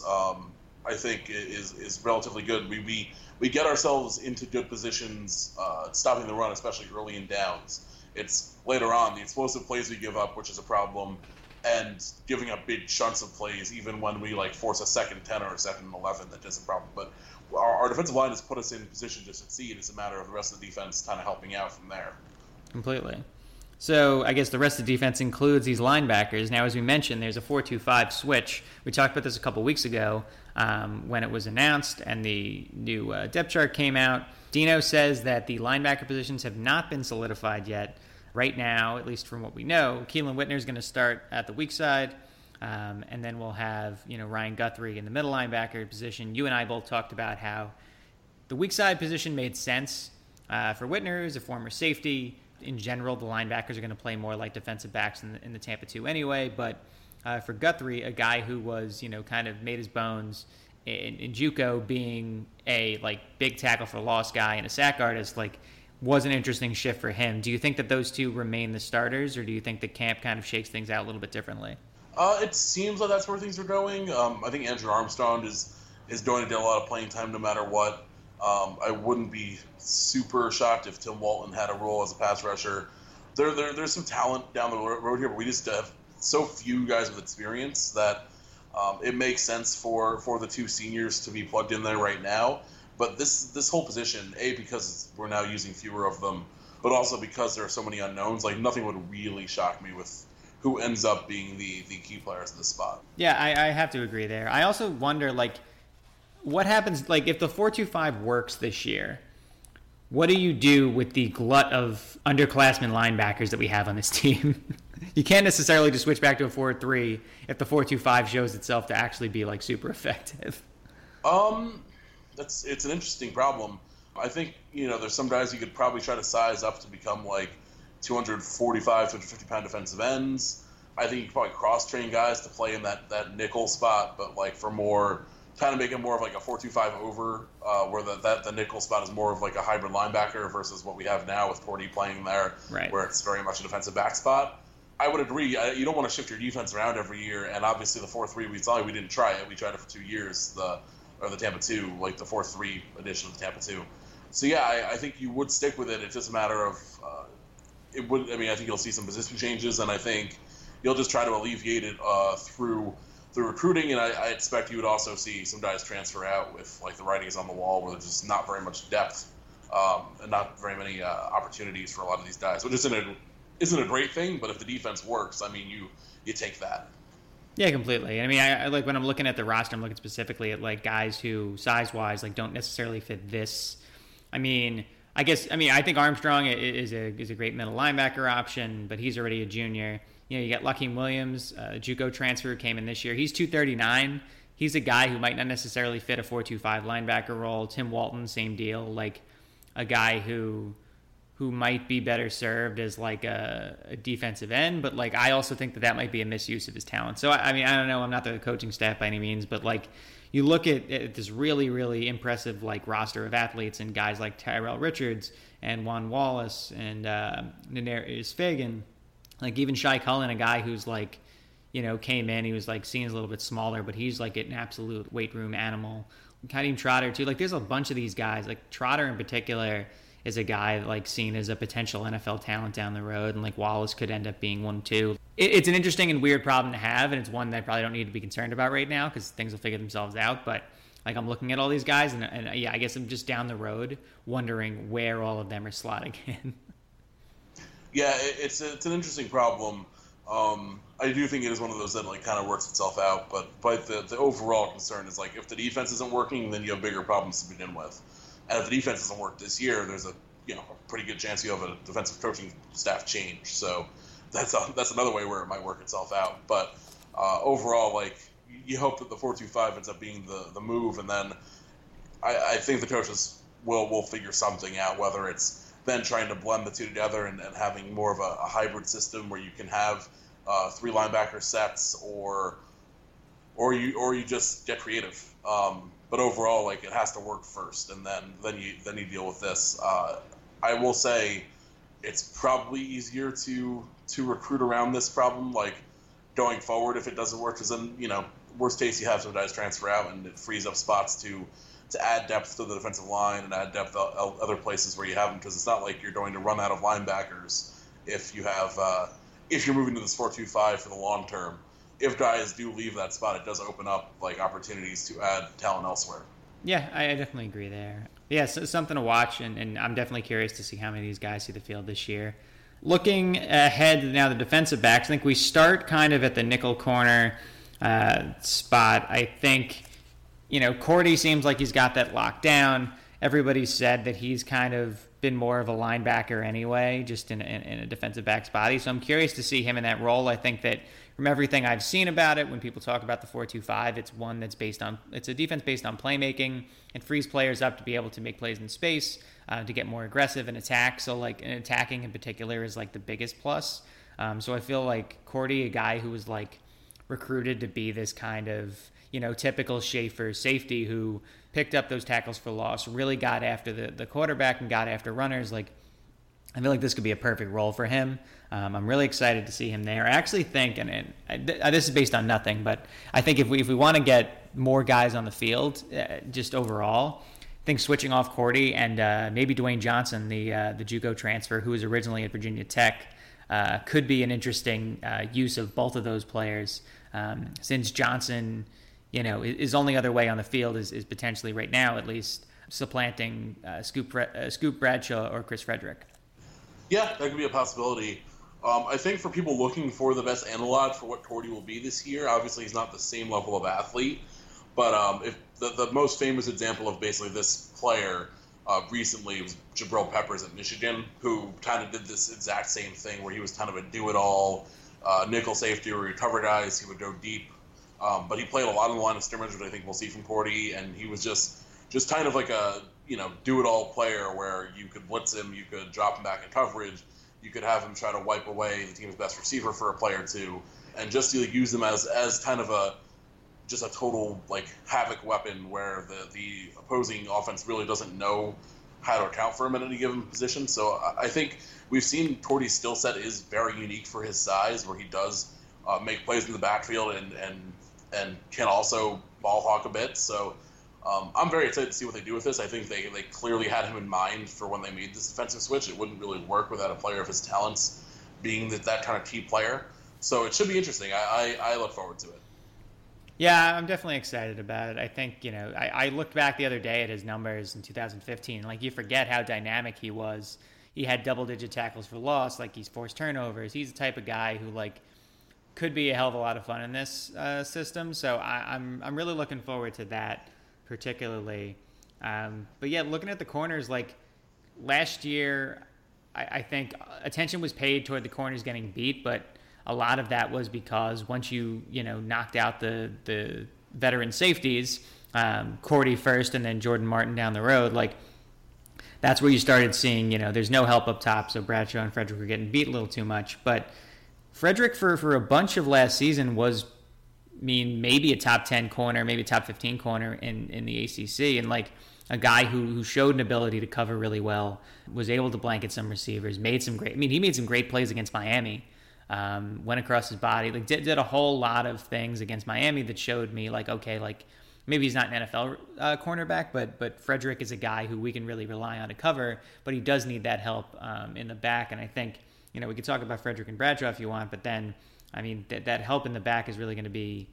Speaker 2: I think is relatively good. We get ourselves into good positions, stopping the run, especially early in downs. It's later on the explosive plays we give up, which is a problem, and giving up big chunks of plays, even when we like force a second 10 or a second 11, that is a problem. But our defensive line has put us in position to succeed. It's a matter of the rest of the defense kind of helping out from there.
Speaker 1: Completely. So I guess the rest of the defense includes these linebackers. Now, as we mentioned, there's a 4-2-5 switch. We talked about this a couple weeks ago when it was announced and the new depth chart came out. Dino says that the linebacker positions have not been solidified yet. Right now, at least from what we know, Keelan Whitner is going to start at the weak side, and then we'll have Ryan Guthrie in the middle linebacker position. You and I both talked about how the weak side position made sense for Whitner, who's a former safety. In general, the linebackers are going to play more like defensive backs in the Tampa 2 anyway. But for Guthrie, a guy who was kind of made his bones in JUCO, being a like big tackle for loss guy and a sack artist, like, was an interesting shift for him. Do you think that those two remain the starters, or do you think the camp kind of shakes things out a little bit differently?
Speaker 2: It seems like that's where things are going. I think Andrew Armstrong is going to get a lot of playing time no matter what. I wouldn't be super shocked if Tim Walton had a role as a pass rusher. There's some talent down the road here, but we just have so few guys with experience that it makes sense for the 2 seniors to be plugged in there right now. But this whole position, because we're now using fewer of them, but also because there are so many unknowns, like, nothing would really shock me with who ends up being the key players in this spot.
Speaker 1: Yeah, I have to agree there. I also wonder, like, what happens, like, if the 4-2-5 works this year, what do you do with the glut of underclassmen linebackers that we have on this team? You can't necessarily just switch back to a 4-3 if the 4-2-5 shows itself to actually be, like, super effective.
Speaker 2: It's an interesting problem. I think, there's some guys you could probably try to size up to become, like, 245, 250-pound defensive ends. I think you could probably cross-train guys to play in that nickel spot, but, like, for more, kind of make it more of, like, a 4-2-5 over, where the nickel spot is more of, like, a hybrid linebacker versus what we have now with Cordy playing there,
Speaker 1: right,
Speaker 2: where it's very much a defensive back spot. I would agree. You don't want to shift your defense around every year, and obviously the 4-3, we didn't try it. We tried it for 2 years, the Tampa 2, like the 4-3 edition of the Tampa 2. So, yeah, I think you would stick with it. It's just a matter of I think you'll see some position changes, and I think you'll just try to alleviate it through recruiting, and I expect you would also see some guys transfer out with, like, the writings on the wall where there's just not very much depth and not very many opportunities for a lot of these guys, which isn't a great thing, but if the defense works, I mean, you take that.
Speaker 1: Yeah, completely. I mean, I like when I'm looking at the roster, I'm looking specifically at, like, guys who size-wise, like, don't necessarily fit this. I think Armstrong is a great middle linebacker option, but he's already a junior. You got Lakeem Williams, JUCO transfer, came in this year. He's 239. He's a guy who might not necessarily fit a 4-2-5 linebacker role. Tim Walton, same deal. Like, a guy who might be better served as, like, a defensive end, but, like, I also think that might be a misuse of his talent. So, I don't know. I'm not the coaching staff by any means, but, like, you look at this really, really impressive, like, roster of athletes and guys like Tyrell Richards and Juan Wallace and Nenarius Fagan, like, even Shai Cullen, a guy who's, like, came in, he was, like, seen as a little bit smaller, but he's, like, an absolute weight room animal. Kadeem Trotter, too. Like, there's a bunch of these guys. Like, Trotter in particular is a guy, like, seen as a potential NFL talent down the road, and, like, Wallace could end up being one too. It's an interesting and weird problem to have, and it's one that I probably don't need to be concerned about right now because things will figure themselves out. But, like, I'm looking at all these guys, and yeah, I guess I'm just down the road wondering where all of them are slotting in.
Speaker 2: Yeah, it's an interesting problem. I do think it is one of those that, like, kind of works itself out, but the overall concern is, like, if the defense isn't working, then you have bigger problems to begin with. And if the defense doesn't work this year, there's a pretty good chance you have a defensive coaching staff change. So that's another way where it might work itself out. But overall, like, you hope that the 4-2-5 ends up being the move, and then I think the coaches will figure something out, whether it's then trying to blend the two together and having more of a hybrid system where you can have 3 linebacker sets, or you just get creative. But overall, like, it has to work first, and then you deal with this. I will say it's probably easier to recruit around this problem, like, going forward if it doesn't work, because then, worst case you have some guys transfer out and it frees up spots to add depth to the defensive line and add depth other places where you have them, because it's not like you're going to run out of linebackers if you're moving to this 4-2-5 for the long term. If guys do leave that spot, it does open up, like, opportunities to add talent elsewhere.
Speaker 1: Yeah, I definitely agree there. Yeah, so it's something to watch, and I'm definitely curious to see how many of these guys see the field this year. Looking ahead now, the defensive backs, I think we start kind of at the nickel corner spot. I think, Cordy seems like he's got that locked down. Everybody said that he's kind of been more of a linebacker anyway, just in a defensive back's body. So I'm curious to see him in that role. I think that from everything I've seen about it, when people talk about the 4-2-5, it's a defense based on playmaking. It frees players up to be able to make plays in space, to get more aggressive and attack. So, like, and attacking in particular is, like, the biggest plus. So I feel like Cordy, a guy who was, like, recruited to be this kind of, typical Schaefer safety who picked up those tackles for loss, really got after the quarterback and got after runners. Like, I feel like this could be a perfect role for him. I'm really excited to see him there. I actually think, and this is based on nothing, but I think if we want to get more guys on the field, just overall, I think switching off Cordy and maybe Dwayne Johnson, the JUCO transfer who was originally at Virginia Tech, could be an interesting use of both of those players, since Johnson, his only other way on the field is potentially right now, at least, supplanting Scoop Bradshaw or Chris Frederick.
Speaker 2: Yeah, that could be a possibility. I think for people looking for the best analog for what Torty will be this year, obviously he's not the same level of athlete, but if the most famous example of basically this player recently was Jabril Peppers at Michigan, who kind of did this exact same thing where he was kind of a do-it-all nickel safety where he would cover guys, he would go deep, but he played a lot on the line of scrimmage, which I think we'll see from Torty, and he was just kind of like a do-it-all player where you could blitz him, you could drop him back in coverage, you could have him try to wipe away the team's best receiver for a play or two, and just to use him as kind of a total like havoc weapon where the opposing offense really doesn't know how to account for him at any given position. So I think we've seen Torty's skill set is very unique for his size, where he does make plays in the backfield and can also ball hawk a bit. So I'm very excited to see what they do with this. I think they clearly had him in mind for when they made this defensive switch. It wouldn't really work without a player of his talents being that kind of key player. So it should be interesting. I look forward to it.
Speaker 1: Yeah, I'm definitely excited about it. I think, I looked back the other day at his numbers in 2015. Like, you forget how dynamic he was. He had double-digit tackles for loss. Like, he's forced turnovers. He's the type of guy who, like, could be a hell of a lot of fun in this system. So I'm really looking forward to that particularly. But, yeah, looking at the corners, like, last year, I think attention was paid toward the corners getting beat, but a lot of that was because once you knocked out the veteran safeties, Cordy first and then Jordan Martin down the road, like that's where you started seeing, there's no help up top, so Bradshaw and Frederick were getting beat a little too much. But Frederick for a bunch of last season was, maybe a top 10 corner, maybe a top 15 corner in the ACC, and like a guy who showed an ability to cover really well, was able to blanket some receivers, he made some great plays against Miami. Went across his body, like did a whole lot of things against Miami that showed me like, okay, like maybe he's not an NFL cornerback, but Frederick is a guy who we can really rely on to cover, but he does need that help in the back. And I think, we could talk about Frederick and Bradshaw if you want, but then, that help in the back is really going to be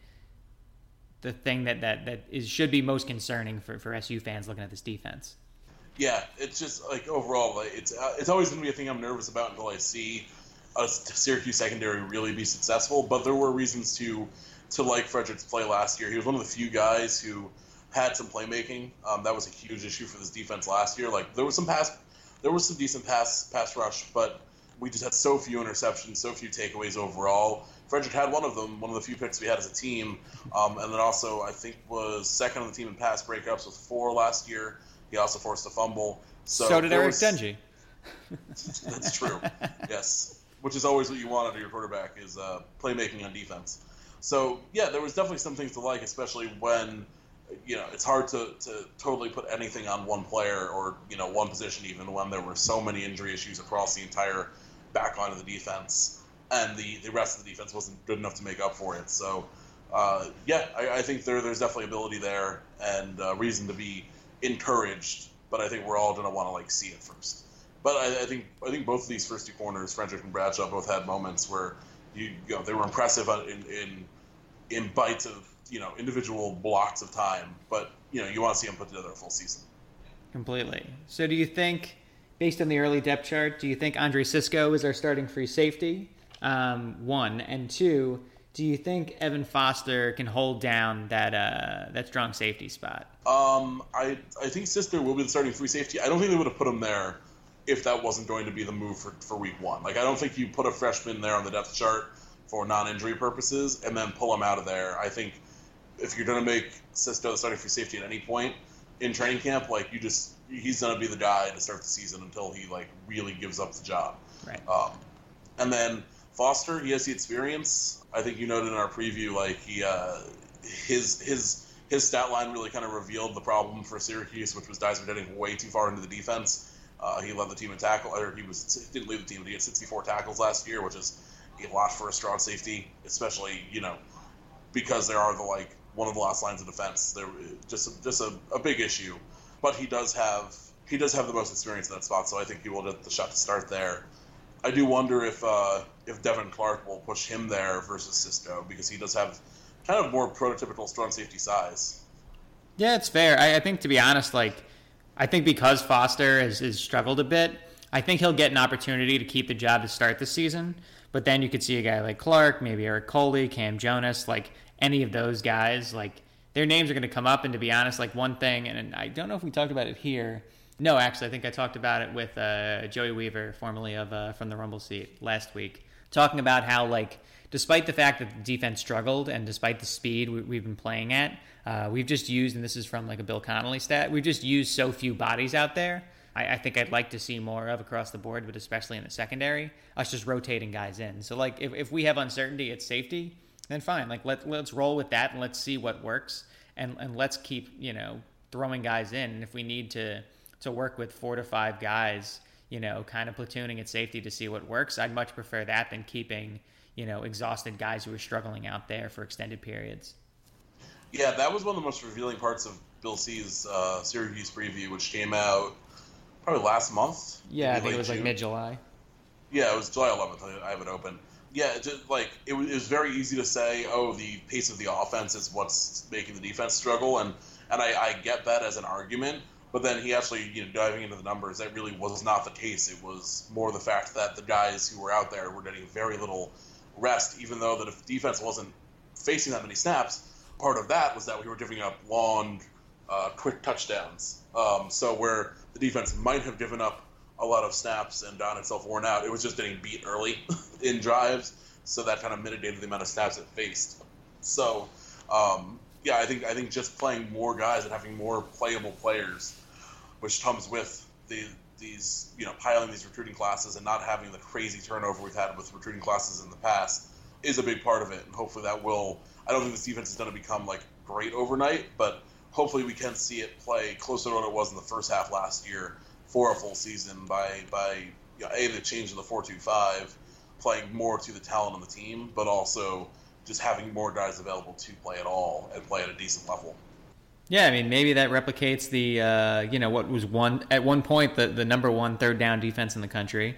Speaker 1: the thing that should be most concerning for SU fans looking at this defense.
Speaker 2: Yeah, it's just like overall, like, it's always going to be a thing I'm nervous about until I see a Syracuse secondary really be successful, but there were reasons to like Frederick's play last year. He was one of the few guys who had some playmaking. That was a huge issue for this defense last year. Like there was some decent pass rush, but we just had so few interceptions, so few takeaways overall. Frederick had one of them, one of the few picks we had as a team, and then also I think was second on the team in pass breakups with 4 last year. He also forced a fumble.
Speaker 1: So did Eric Denji.
Speaker 2: That's true. Yes. Which is always what you want out of your quarterback is playmaking on defense. So, yeah, there was definitely some things to like, especially when, it's hard to totally put anything on one player or, one position even when there were so many injury issues across the entire back line of the defense. And the rest of the defense wasn't good enough to make up for it. So, I think there's definitely ability there and reason to be encouraged. But I think we're all going to want to, see it first. But I think both of these first two corners, Frederick and Bradshaw, both had moments where they were impressive in bites of individual blocks of time. But you want to see them put together a full season.
Speaker 1: Completely. So do you think, based on the early depth chart, do you think Andre Cisco is our starting free safety? 1, and 2, do you think Evan Foster can hold down that strong safety spot?
Speaker 2: I think Cisco will be the starting free safety. I don't think they would have put him there if that wasn't going to be the move for week 1. Like, I don't think you put a freshman there on the depth chart for non-injury purposes and then pull him out of there. I think if you're going to make Cisco the starting free safety at any point in training camp, like, he's going to be the guy to start the season until he, like, really gives up the job.
Speaker 1: Right.
Speaker 2: And then Foster, he has the experience. I think you noted in our preview, like, his stat line really kind of revealed the problem for Syracuse, which was guys were getting way too far into the defense. He led the team in tackle, or didn't lead the team, but he had 64 tackles last year, which is a lot for a strong safety, especially, because there are one of the last lines of defense. They're just a big issue. But he does have the most experience in that spot, so I think he will get the shot to start there. I do wonder if Devin Clark will push him there versus Cisco, because he does have kind of more prototypical strong safety size.
Speaker 1: Yeah, it's fair. I think, to be honest, I think because Foster has struggled a bit, I think he'll get an opportunity to keep the job to start the season, but then you could see a guy like Clark, maybe Eric Coley, Cam Jonas, like any of those guys, like their names are going to come up. And to be honest, like one thing, and I don't know if we talked about it here. No, actually, I think I talked about it with Joey Weaver, formerly of From the Rumble Seat, last week, talking about how, like, despite the fact that the defense struggled and despite the speed we've been playing at, we've just used, and this is from like a Bill Connolly stat, we've just used so few bodies out there. I think I'd like to see more of across the board, but especially in the secondary, us just rotating guys in. So, like, if we have uncertainty at safety, then fine. Like, let's roll with that and let's see what works. And let's keep, throwing guys in. And if we need to work with 4 to 5 guys, kind of platooning at safety to see what works, I'd much prefer that than keeping, exhausted guys who are struggling out there for extended periods.
Speaker 2: Yeah, that was one of the most revealing parts of Bill C's Syracuse preview, which came out probably last month.
Speaker 1: Yeah, I think it was June. Like mid-July.
Speaker 2: Yeah, it was July 11th. I have it open. Yeah, just like it was very easy to say, oh, the pace of the offense is what's making the defense struggle, and I get that as an argument. But then he actually, diving into the numbers, that really was not the case. It was more the fact that the guys who were out there were getting very little rest, even though the defense wasn't facing that many snaps. Part of that was that we were giving up long, quick touchdowns. So where the defense might have given up a lot of snaps and gotten itself worn out, it was just getting beat early in drives, so that kind of mitigated the amount of snaps it faced. So, yeah, I think just playing more guys and having more playable players, which comes with these piling these recruiting classes and not having the crazy turnover we've had with recruiting classes in the past, is a big part of it. And hopefully that will. I don't think this defense is going to become like great overnight, but hopefully we can see it play closer to what it was in the first half last year for a full season by the change in the 4-2-5, playing more to the talent on the team, but also just having more guys available to play at all and play at a decent level.
Speaker 1: Yeah, I mean, maybe that replicates the what was at one point the number one third down defense in the country,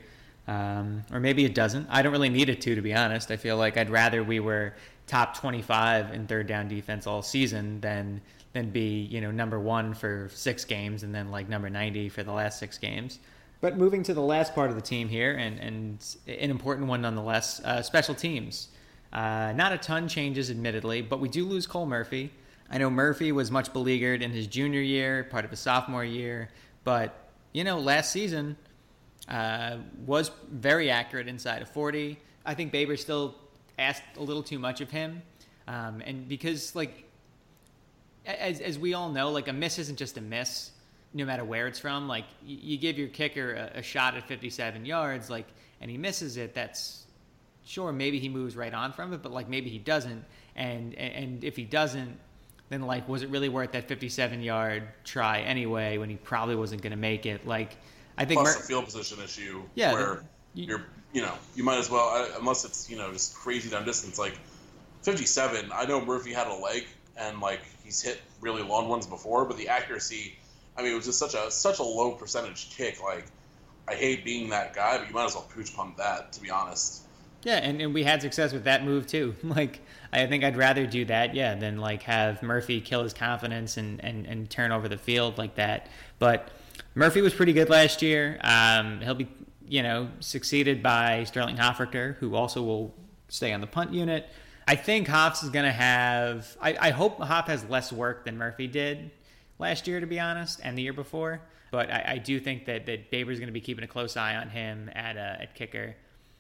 Speaker 1: or maybe it doesn't. I don't really need it to be honest. I feel like I'd rather we were top 25 in third down defense all season than be number one for 6 games and then like number 90 for the last 6 games. But moving to the last part of the team here, and an important one nonetheless, special teams. Not a ton changes, admittedly, but we do lose Cole Murphy. I know Murphy was much beleaguered in his junior year, part of his sophomore year, but last season was very accurate inside of 40. I think Baber still asked a little too much of him, and because as we all know, like a miss isn't just a miss, no matter where it's from. Like you give your kicker a shot at 57 yards, like, and he misses it. That's sure. Maybe he moves right on from it, but like maybe he doesn't. And if he doesn't, then like, was it really worth that 57-yard try anyway when he probably wasn't going to make it? Like, I think
Speaker 2: plus the field position issue, where you might as well, unless it's just crazy down distance. Like 57, I know Murphy had a leg. And like he's hit really long ones before, but the accuracy, I mean, it was just such a low percentage kick. Like, I hate being that guy, but you might as well pooch punt that, to be honest.
Speaker 1: Yeah, and we had success with that move too. Like, I think I'd rather do that, than like have Murphy kill his confidence and turn over the field like that. But Murphy was pretty good last year. He'll be succeeded by Sterling Hofrichter, who also will stay on the punt unit. I think Hoffs is going to have... I hope Hoff has less work than Murphy did last year, to be honest, and the year before. But I do think that Baber's going to be keeping a close eye on him at kicker,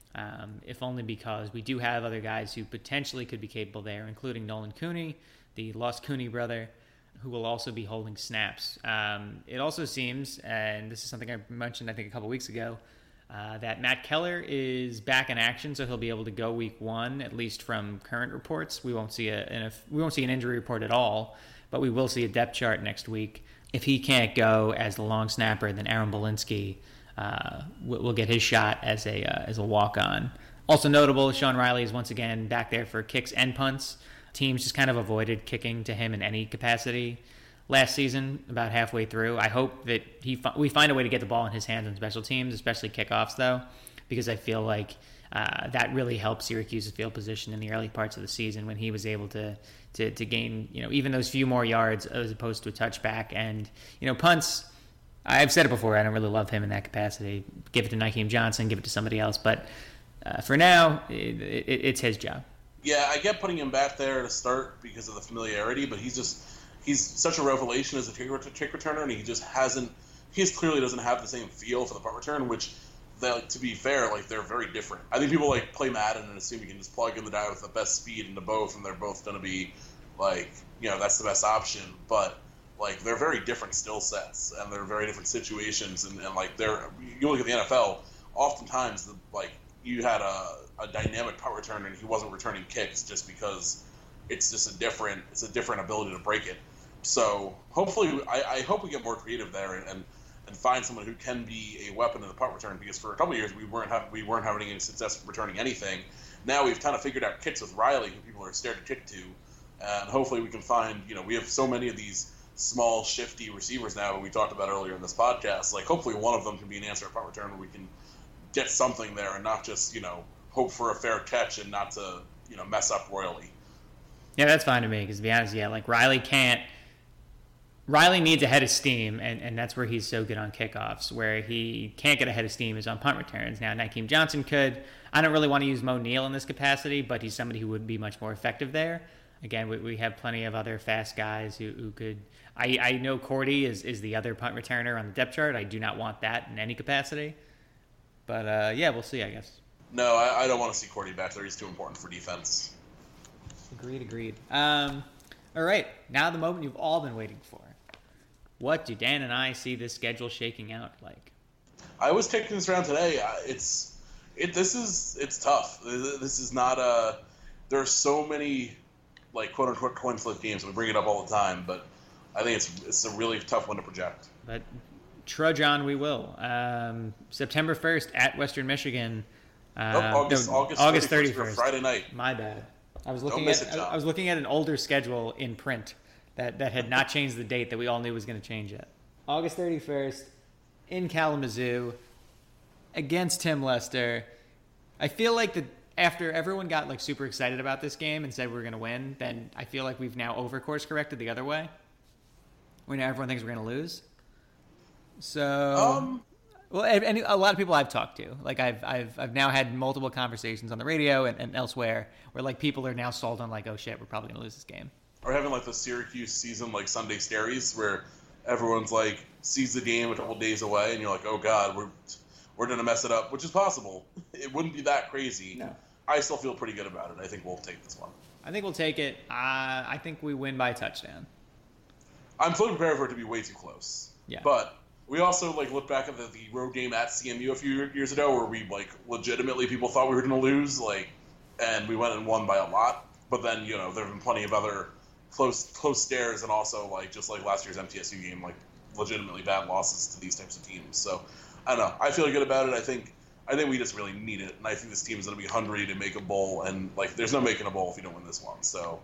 Speaker 1: if only because we do have other guys who potentially could be capable there, including Nolan Cooney, the lost Cooney brother, who will also be holding snaps. It also seems, and this is something I mentioned I think a couple weeks ago, that Matt Keller is back in action, so he'll be able to go week 1, at least from current reports. We won't see an injury report at all, but we will see a depth chart next week. If he can't go as the long snapper, then Aaron Belinsky will get his shot as a walk-on. Also notable, Sean Riley is once again back there for kicks and punts. Teams just kind of avoided kicking to him in any capacity last season, about halfway through. I hope that we find a way to get the ball in his hands on special teams, especially kickoffs, though, because I feel like that really helped Syracuse's field position in the early parts of the season when he was able to gain, even those few more yards as opposed to a touchback. And, punts, I've said it before. I don't really love him in that capacity. Give it to Nykeem Johnson. Give it to somebody else. But for now, it's his job.
Speaker 2: Yeah, I get putting him back there to start because of the familiarity, but he's such a revelation as a kick returner, and he clearly doesn't have the same feel for the punt return, which, to be fair, like, they're very different. I think people like play Madden and assume you can just plug in the guy with the best speed into both, and they're both going to be like, that's the best option. But like, they're very different skill sets, and they're very different situations, and like, you look at the NFL, oftentimes you had a dynamic punt returner and he wasn't returning kicks just because it's a different ability to break it. So hopefully, I hope we get more creative there and find someone who can be a weapon in the punt return, because for a couple of years we weren't having any success returning anything. Now we've kind of figured out kicks with Riley, who people are scared to kick to, and hopefully we can find, we have so many of these small, shifty receivers now that we talked about earlier in this podcast. Like, hopefully one of them can be an answer at punt return where we can get something there and not just, hope for a fair catch and not to, mess up royally.
Speaker 1: Yeah, that's fine to me, because to be honest, like, Riley needs a head of steam, and that's where he's so good on kickoffs. Where he can't get a head of steam is on punt returns. Now, Nykeem Johnson could. I don't really want to use Mo Neal in this capacity, but he's somebody who would be much more effective there. Again, we have plenty of other fast guys who could. I know Cordy is the other punt returner on the depth chart. I do not want that in any capacity. But, yeah, we'll see, I guess.
Speaker 2: No, I don't want to see Cordy back there. He's too important for defense.
Speaker 1: Agreed. All right, now the moment you've all been waiting for. What do Dan and I see this schedule shaking out like?
Speaker 2: I was taking this around today. It's tough. This is not there are so many, like, quote unquote coin flip games. We bring it up all the time, but I think it's a really tough one to project.
Speaker 1: But trudge on, we will. September 1st at Western Michigan.
Speaker 2: August 31st. Friday night.
Speaker 1: My bad. I was looking at an older schedule in print that had not changed the date that we all knew was going to change yet. August 31st in Kalamazoo against Tim Lester. I feel like after everyone got like super excited about this game and said we were going to win, then I feel like we've now overcourse corrected the other way. Where now everyone thinks we're going to lose. So, well, and a lot of people I've talked to, like I've now had multiple conversations on the radio and elsewhere where like people are now sold on like, oh shit, we're probably going to lose this game.
Speaker 2: Or having like the Syracuse season like Sunday scaries where everyone's like sees the game a couple days away and you're like, oh god, we're going to mess it up, which is possible. It wouldn't be that crazy.
Speaker 1: No.
Speaker 2: I still feel pretty good about it. I think we'll take this one.
Speaker 1: I think we'll take it. I think we win by a touchdown.
Speaker 2: I'm fully prepared for it to be way too close.
Speaker 1: Yeah.
Speaker 2: But we also like look back at the road game at CMU a few years ago where we like legitimately people thought we were going to lose, like, and we went and won by a lot. But then, there have been plenty of other close stares, and also like just like last year's MTSU game, like legitimately bad losses to these types of teams. So I don't know. I feel good about it. I think we just really need it, and I think this team is going to be hungry to make a bowl. And like, there's no making a bowl if you don't win this one. So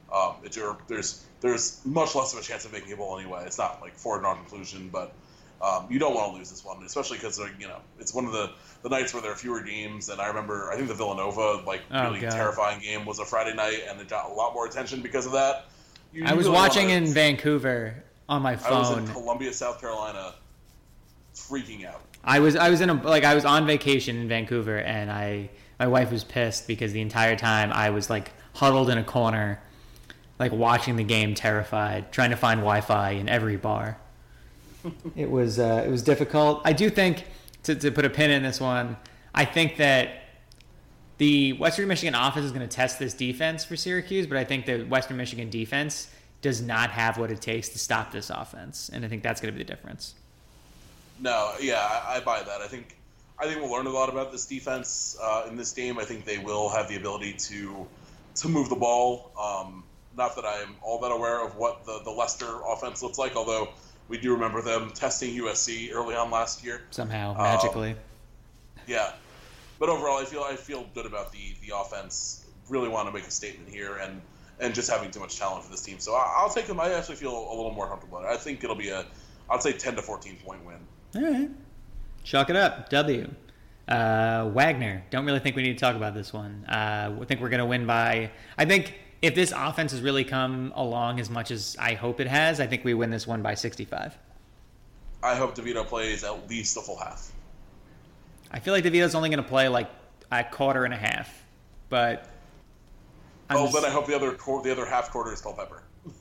Speaker 2: there's much less of a chance of making a bowl anyway. It's not like foregone conclusion, but you don't want to lose this one, especially because it's one of the nights where there are fewer games. And I think the Villanova terrifying game was a Friday night, and it got a lot more attention because of that.
Speaker 1: I was watching in Vancouver on my phone.
Speaker 2: I was in Columbia, South Carolina, freaking out.
Speaker 1: I was on vacation in Vancouver, and my wife was pissed because the entire time I was like huddled in a corner, like watching the game, terrified, trying to find Wi-Fi in every bar. It was difficult. I do think to put a pin in this one, I think that the Western Michigan offense is going to test this defense for Syracuse, but I think the Western Michigan defense does not have what it takes to stop this offense, and I think that's going to be the difference.
Speaker 2: No, yeah, I buy that. I think we'll learn a lot about this defense in this game. I think they will have the ability to move the ball. Not that I am all that aware of what the Leicester offense looks like, although we do remember them testing USC early on last year.
Speaker 1: Somehow, magically.
Speaker 2: Yeah. But overall, I feel good about the offense. Really want to make a statement here, and just having too much talent for this team. So I'll take them. I actually feel a little more comfortable about it. I think it'll be I'd say 10 to 14 point win.
Speaker 1: All right. Chalk it up. W. Wagner. Don't really think we need to talk about this one. I think we're going to win by... I think if this offense has really come along as much as I hope it has, I think we win this one by 65.
Speaker 2: I hope DeVito plays at least a full half.
Speaker 1: I feel like DeVito's only going to play like a quarter and a half, but.
Speaker 2: Then I hope the other half quarter is Culpepper.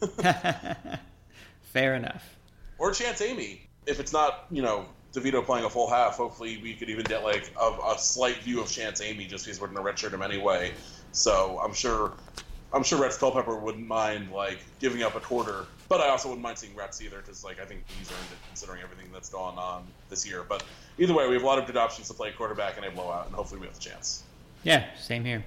Speaker 1: Fair enough.
Speaker 2: Or Chance Amy. If it's not, DeVito playing a full half, hopefully we could even get like a slight view of Chance Amy just because we're going to redshirt him anyway. So I'm sure Rex Culpepper wouldn't mind like giving up a quarter, but I also wouldn't mind seeing Rex either because like I think he's earned it considering everything that's gone on this year. But either way, we have a lot of good options to play quarterback in a blowout, and hopefully we have the chance.
Speaker 1: Yeah, same here.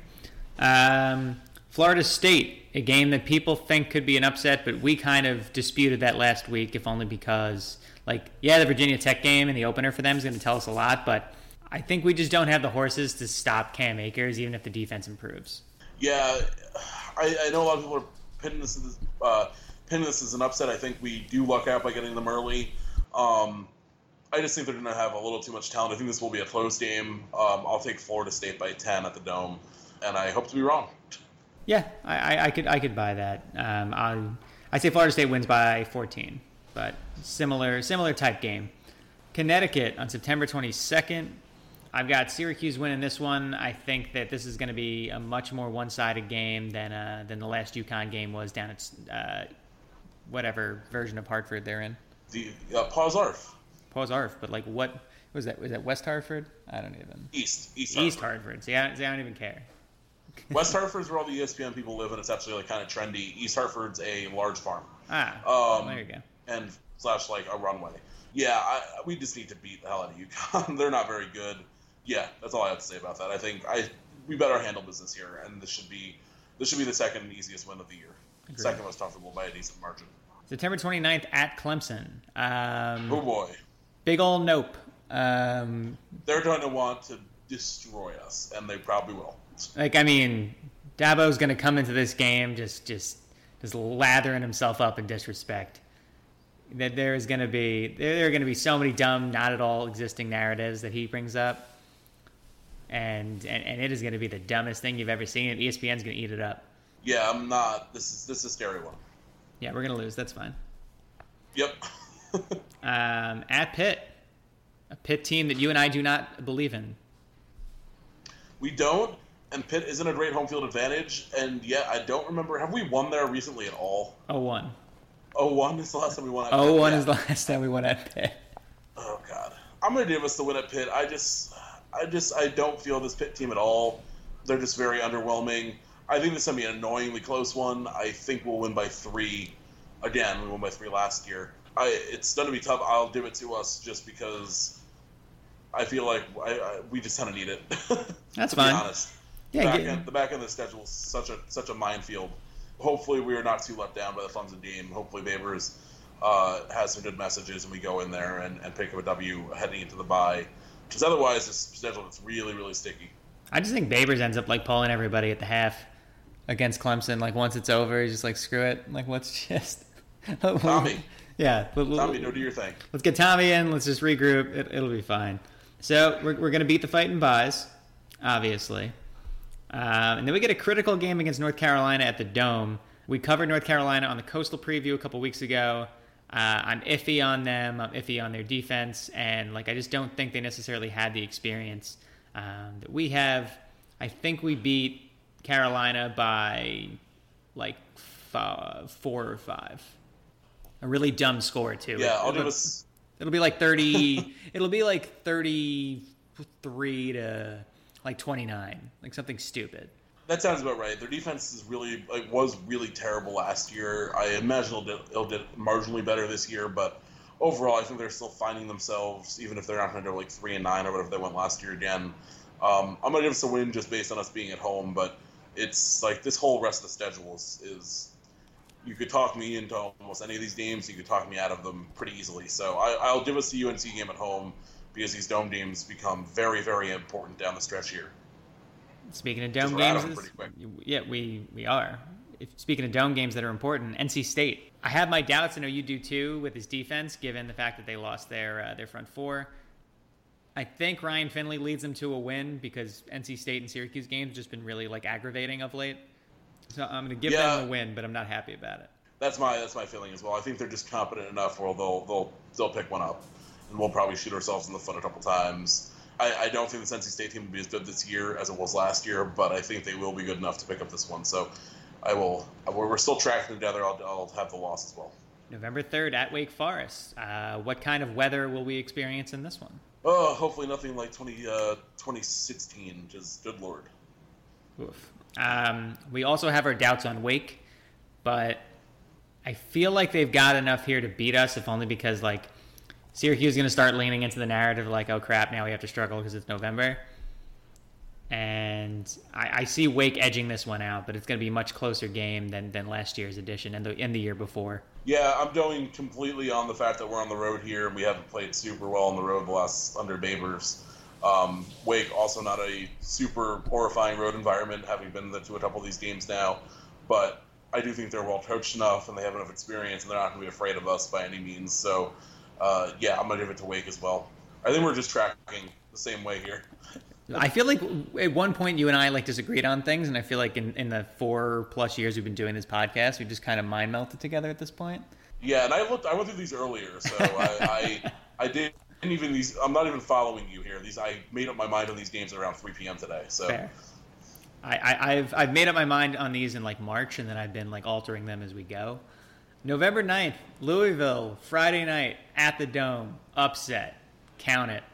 Speaker 1: Florida State, a game that people think could be an upset, but we kind of disputed that last week, if only because, the Virginia Tech game and the opener for them is going to tell us a lot, but I think we just don't have the horses to stop Cam Akers, even if the defense improves.
Speaker 2: Yeah, I know a lot of people are pinning this as an upset. I think we do luck out by getting them early. I just think they're going to have a little too much talent. I think this will be a close game. I'll take Florida State by 10 at the Dome, and I hope to be wrong.
Speaker 1: Yeah, I could buy that. I say Florida State wins by 14, but similar type game. Connecticut on September 22nd. I've got Syracuse winning this one. I think that this is going to be a much more one-sided game than the last UConn game was down at whatever version of Hartford they're in.
Speaker 2: The Paws Arf,
Speaker 1: but what was that? Was that West Hartford? I don't even.
Speaker 2: East
Speaker 1: Hartford. See, I don't even care.
Speaker 2: West Hartford's where all the ESPN people live, and it's actually kind of trendy. East Hartford's a large farm.
Speaker 1: There you go.
Speaker 2: And / a runway. Yeah, we just need to beat the hell out of UConn. They're not very good. Yeah, that's all I have to say about that. I think we better handle business here, and this should be the second easiest win of the year. Agreed. Second most comfortable by a decent margin.
Speaker 1: September 29th at Clemson.
Speaker 2: Oh boy.
Speaker 1: Big ol' nope.
Speaker 2: They're going to want to destroy us, and they probably will.
Speaker 1: Dabo's going to come into this game just lathering himself up in disrespect. That there are going to be so many dumb, not at all existing narratives that he brings up, and it is going to be the dumbest thing you've ever seen. And ESPN's going to eat it up.
Speaker 2: Yeah, I'm not. This is a scary one.
Speaker 1: Yeah, we're going to lose. That's fine.
Speaker 2: Yep.
Speaker 1: At Pitt, a Pitt team that you and I do not believe in.
Speaker 2: We don't. And Pitt isn't a great home field advantage, and yet I don't remember. Have we won there recently at all?
Speaker 1: 0-1.
Speaker 2: 0-1 is the last time we won at Pitt.
Speaker 1: 0-1 is the last time we won at Pitt.
Speaker 2: Oh, God. I'm going to give us the win at Pitt. I don't feel this Pitt team at all. They're just very underwhelming. I think this is going to be an annoyingly close one. I think we'll win by 3. Again, we won by 3 last year. It's going to be tough. I'll give it to us just because I feel like we just kind of need it.
Speaker 1: That's
Speaker 2: to
Speaker 1: fine.
Speaker 2: Be honest.
Speaker 1: Yeah,
Speaker 2: the back end of the schedule is such a minefield. Hopefully, we are not too let down by the Clemson game. Hopefully, Babers has some good messages, and we go in there and pick up a W heading into the bye. Because otherwise, this schedule is really, really sticky.
Speaker 1: I just think Babers ends up pulling everybody at the half against Clemson. Once it's over, he's just screw it. Let's just
Speaker 2: Tommy.
Speaker 1: Yeah,
Speaker 2: Tommy, do your thing.
Speaker 1: Let's get Tommy in. Let's just regroup. It'll be fine. So we're going to beat the fight in buys, obviously. And then we get a critical game against North Carolina at the Dome. We covered North Carolina on the Coastal Preview a couple weeks ago. I'm iffy on them. I'm iffy on their defense. And, I just don't think they necessarily had the experience that we have. I think we beat Carolina by, 4 or 5. A really dumb score, too.
Speaker 2: Yeah,
Speaker 1: It'll be 30... it'll be 33 to... 29, something stupid.
Speaker 2: That sounds about right. Their defense is was really terrible last year. I imagine it'll get marginally better this year, but overall, I think they're still finding themselves, even if they're not going to go 3-9 or whatever they went last year again. I'm going to give us a win just based on us being at home, but it's this whole rest of the schedule is you could talk me into almost any of these games. You could talk me out of them pretty easily. So I'll give us the UNC game at home, because these dome games become very, very important down the stretch here.
Speaker 1: Speaking of dome games, yeah, we are. Speaking of dome games that are important, NC State. I have my doubts. I know you do too with his defense, given the fact that they lost their front four. I think Ryan Finley leads them to a win because NC State and Syracuse games have just been really aggravating of late. So I'm going to give them a win, but I'm not happy about it.
Speaker 2: That's my feeling as well. I think they're just competent enough where they'll pick one up. and we'll probably shoot ourselves in the foot a couple times. I don't think the NC State team will be as good this year as it was last year, but I think they will be good enough to pick up this one. So we're still tracking together. I'll have the loss as well.
Speaker 1: November 3rd at Wake Forest. What kind of weather will we experience in this one?
Speaker 2: Oh, hopefully nothing like 2016. Just good Lord.
Speaker 1: Oof. We also have our doubts on Wake, but I feel like they've got enough here to beat us, if only because like Syracuse is going to start leaning into the narrative like, oh crap, now we have to struggle because it's November. And I see Wake edging this one out, but it's going to be a much closer game than last year's edition and the year before.
Speaker 2: Yeah, I'm going completely on the fact that we're on the road here and we haven't played super well on the road the last under Babers. Wake also not a super horrifying road environment, having been to a couple of these games now, but I do think they're well coached enough and they have enough experience and they're not going to be afraid of us by any means. So, yeah, I'm going to give it to Wake as well. I think we're just tracking the same way here.
Speaker 1: I feel like at one point you and I like disagreed on things, and I feel like in the 4+ years we've been doing this podcast, we just kind of mind melted together at this point.
Speaker 2: Yeah, and I went through these earlier, so I didn't even these. I'm not even following you here. I made up my mind on these games at around 3 p.m. today. So
Speaker 1: fair. I've made up my mind on these in like March, and then I've been like altering them as we go. November 9th, Louisville, Friday night at the Dome, upset, count it.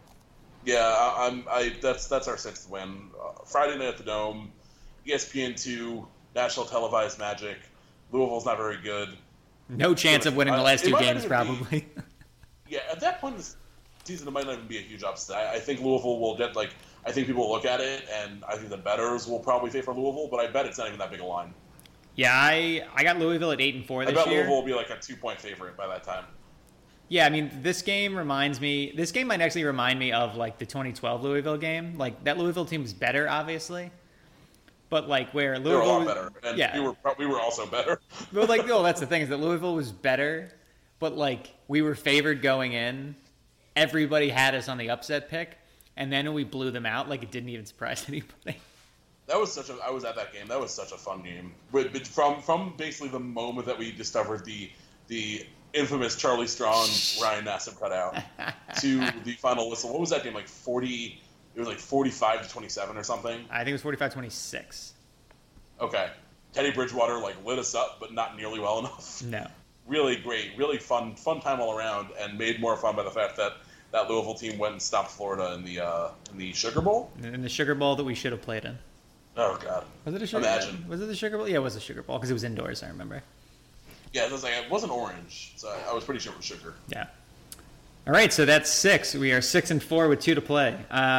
Speaker 2: Yeah, that's our 6th win. Friday night at the Dome, ESPN2, national televised magic. Louisville's not very good.
Speaker 1: No chance of winning the last 2 games, probably.
Speaker 2: Yeah, at that point in the season, it might not even be a huge upset. I think Louisville will get, I think people will look at it, and I think the bettors will probably favor Louisville, but I bet it's not even that big a line.
Speaker 1: Yeah, I got Louisville at 8-4 this year.
Speaker 2: I bet Louisville will be like a 2-point favorite by that time.
Speaker 1: Yeah, I mean, this game might actually remind me of, like, the 2012 Louisville game. Like, that Louisville team was better, obviously. But, like, where Louisville...
Speaker 2: They were a lot better. And yeah. we were also better.
Speaker 1: But, like, no, that's the thing, is that Louisville was better, but, like, we were favored going in. Everybody had us on the upset pick. And then when we blew them out, like, it didn't even surprise anybody.
Speaker 2: I was at that game. That was such a fun game. From basically the moment that we discovered the infamous Charlie Strong Ryan Nassib cutout to the final whistle. What was that game? Like 40? It was like 45-27 or something.
Speaker 1: I think it was 45-26.
Speaker 2: Okay, Teddy Bridgewater like lit us up, but not nearly well enough.
Speaker 1: No.
Speaker 2: Really great, really fun time all around, and made more fun by the fact that Louisville team went and stopped Florida in the Sugar Bowl.
Speaker 1: In the Sugar Bowl that we should have played in.
Speaker 2: Oh God.
Speaker 1: Was it a Sugar
Speaker 2: Imagine.
Speaker 1: Bowl? Was it the Sugar Bowl? Yeah, it was a Sugar Bowl because it was indoors. I remember.
Speaker 2: Yeah, it wasn't orange, so I was pretty sure it was sugar.
Speaker 1: Yeah. All right, so that's 6. We are 6-4 with 2 to play.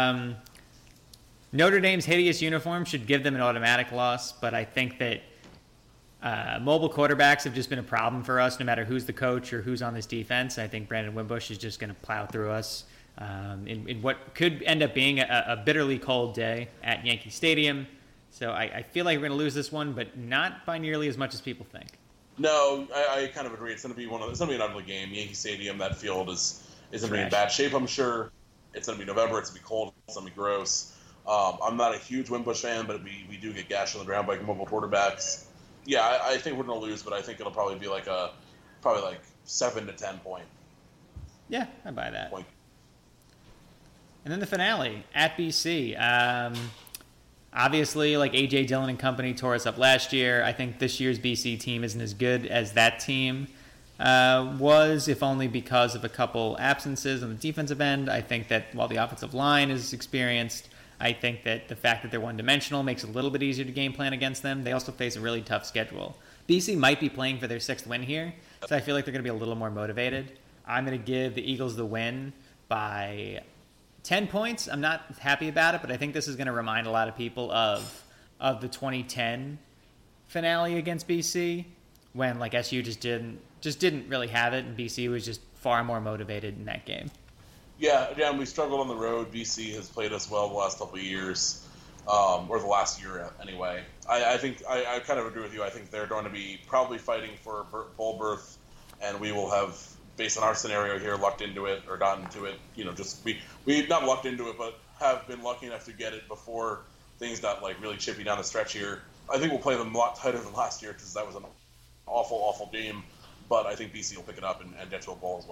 Speaker 1: Notre Dame's hideous uniform should give them an automatic loss, but I think that mobile quarterbacks have just been a problem for us no matter who's the coach or who's on this defense. I think Brandon Wimbush is just going to plow through us in what could end up being a bitterly cold day at Yankee Stadium. So I feel like we're going to lose this one, but not by nearly as much as people think.
Speaker 2: No, I kind of agree. It's going to be an ugly game. Yankee Stadium, that field is going to be in bad shape, I'm sure. It's going to be November. It's going to be cold. It's going to be gross. I'm not a huge Wimbush fan, but we do get gashed on the ground by mobile quarterbacks. Yeah, I think we're going to lose, but I think it'll probably be like 7 to 10 point.
Speaker 1: Yeah, I buy that.
Speaker 2: Point.
Speaker 1: And then the finale at BC. Obviously, like A.J. Dillon and company tore us up last year. I think this year's BC team isn't as good as that team was, if only because of a couple absences on the defensive end. I think that while the offensive line is experienced, I think that the fact that they're one-dimensional makes it a little bit easier to game plan against them. They also face a really tough schedule. BC might be playing for their 6th win here, so I feel like they're going to be a little more motivated. I'm going to give the Eagles the win by 10 points. I'm not happy about it, but I think this is going to remind a lot of people of the 2010 finale against BC when like SU just didn't really have it, and BC was just far more motivated in that game.
Speaker 2: Yeah, again, we struggled on the road. BC has played us well the last couple of years, or the last year anyway. I think I kind of agree with you. I think they're going to be probably fighting for a bowl berth, and we will have, based on our scenario here, lucked into it or gotten into it. Just we not lucked into it, but have been lucky enough to get it before things got like really chippy down the stretch here. I think we'll play them a lot tighter than last year because that was an awful, awful game. But I think BC will pick it up and get to a bowl as well.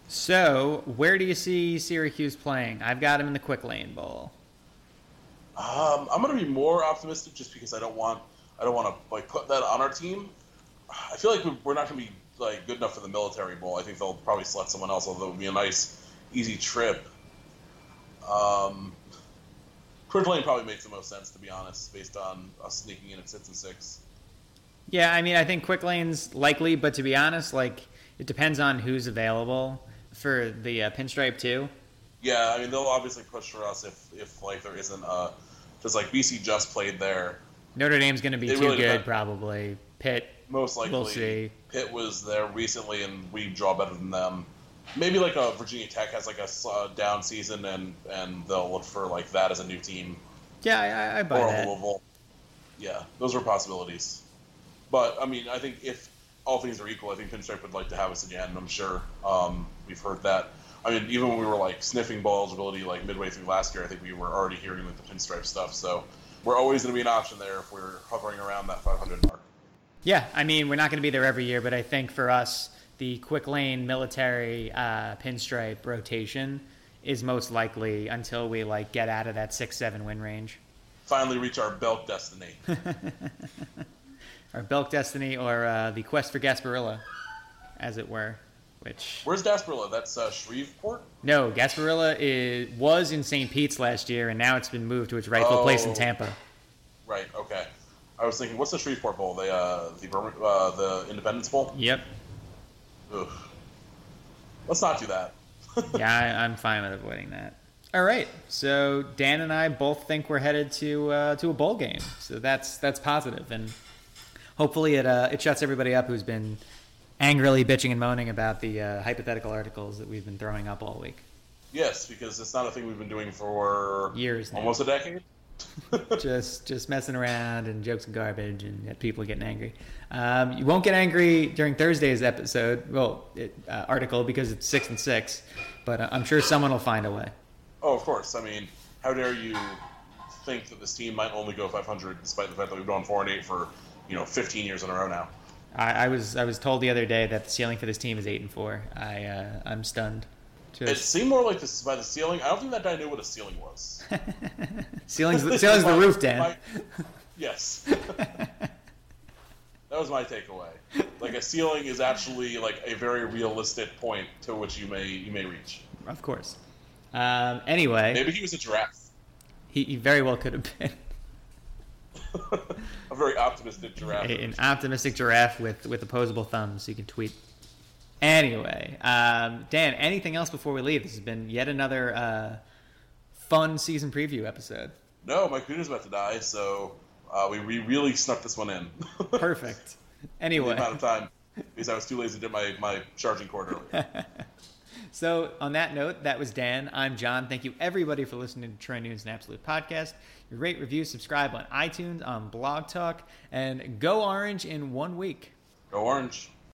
Speaker 1: So, where do you see Syracuse playing? I've got him in the Quick Lane Bowl.
Speaker 2: I'm going to be more optimistic just because I don't want to like put that on our team. I feel like we're not going to be like good enough for the Military Bowl. I think they'll probably select someone else, although it would be a nice, easy trip. Quick Lane probably makes the most sense, to be honest, based on us sneaking in at 6-6.
Speaker 1: Yeah, I mean, I think Quick Lane's likely, but to be honest, like, it depends on who's available for the Pinstripe too.
Speaker 2: Yeah, I mean, they'll obviously push for us if like there isn't because like BC just played there.
Speaker 1: Notre Dame's going to be too good, probably. Pitt,
Speaker 2: most likely.
Speaker 1: We'll see.
Speaker 2: Pitt was there recently, and we draw better than them. Maybe like a Virginia Tech has like a down season, and they'll look for like that as a new team.
Speaker 1: Yeah, I buy that.
Speaker 2: Or Louisville. Yeah, those are possibilities. But I mean, I think if all things are equal, I think Pinstripe would like to have us again. I'm sure we've heard that. I mean, even when we were like sniffing bowl eligibility like midway through last year, I think we were already hearing like the Pinstripe stuff. So we're always going to be an option there if we're hovering around that 500 mark.
Speaker 1: Yeah, I mean, we're not going to be there every year, but I think for us, the Quick Lane Military Pinstripe rotation is most likely until we like get out of that 6-7 win range.
Speaker 2: Finally reach our Belk destiny.
Speaker 1: Our Belk destiny, or the quest for Gasparilla, as it were.
Speaker 2: Where's Gasparilla? That's Shreveport?
Speaker 1: No, Gasparilla was in St. Pete's last year, and now it's been moved to its rightful place in Tampa.
Speaker 2: Right. Okay. I was thinking, what's the Shreveport Bowl? The Independence Bowl?
Speaker 1: Yep.
Speaker 2: Ugh. Let's not do that.
Speaker 1: Yeah, I'm fine with avoiding that. All right. So Dan and I both think we're headed to a bowl game. So that's positive, and hopefully it shuts everybody up who's been angrily bitching and moaning about the hypothetical articles that we've been throwing up all week.
Speaker 2: Yes, because it's not a thing we've been doing for
Speaker 1: years now.
Speaker 2: Almost a decade.
Speaker 1: just messing around and jokes and garbage and people getting angry. You won't get angry during Thursday's episode, article, because it's 6-6, but I'm sure someone will find a way.
Speaker 2: Oh, of course. I mean, how dare you think that this team might only go 500 despite the fact that we've gone 4-8 for 15 years in a row now.
Speaker 1: I was told the other day that the ceiling for this team is 8-4. I'm stunned.
Speaker 2: It seemed more like this by the ceiling. I don't think that guy knew what a ceiling was.
Speaker 1: ceiling's the roof, Dan.
Speaker 2: Yes. That was my takeaway. Like, a ceiling is actually like a very realistic point to which you may reach.
Speaker 1: Of course. Anyway.
Speaker 2: Maybe he was a giraffe.
Speaker 1: He very well could have been.
Speaker 2: A very optimistic giraffe.
Speaker 1: An optimistic giraffe with opposable thumbs, so you can tweet. Anyway, Dan, anything else before we leave? This has been yet another fun season preview episode.
Speaker 2: No, my computer's about to die, so we really snuck this one in.
Speaker 1: Perfect. Anyway.
Speaker 2: The amount of time, because I was too lazy to get my charging cord earlier.
Speaker 1: So, on that note, that was Dan. I'm John. Thank you, everybody, for listening to Troy News and Absolute Podcast. You rate, review, subscribe on iTunes, on Blog Talk, and go Orange in 1 week.
Speaker 2: Go Orange.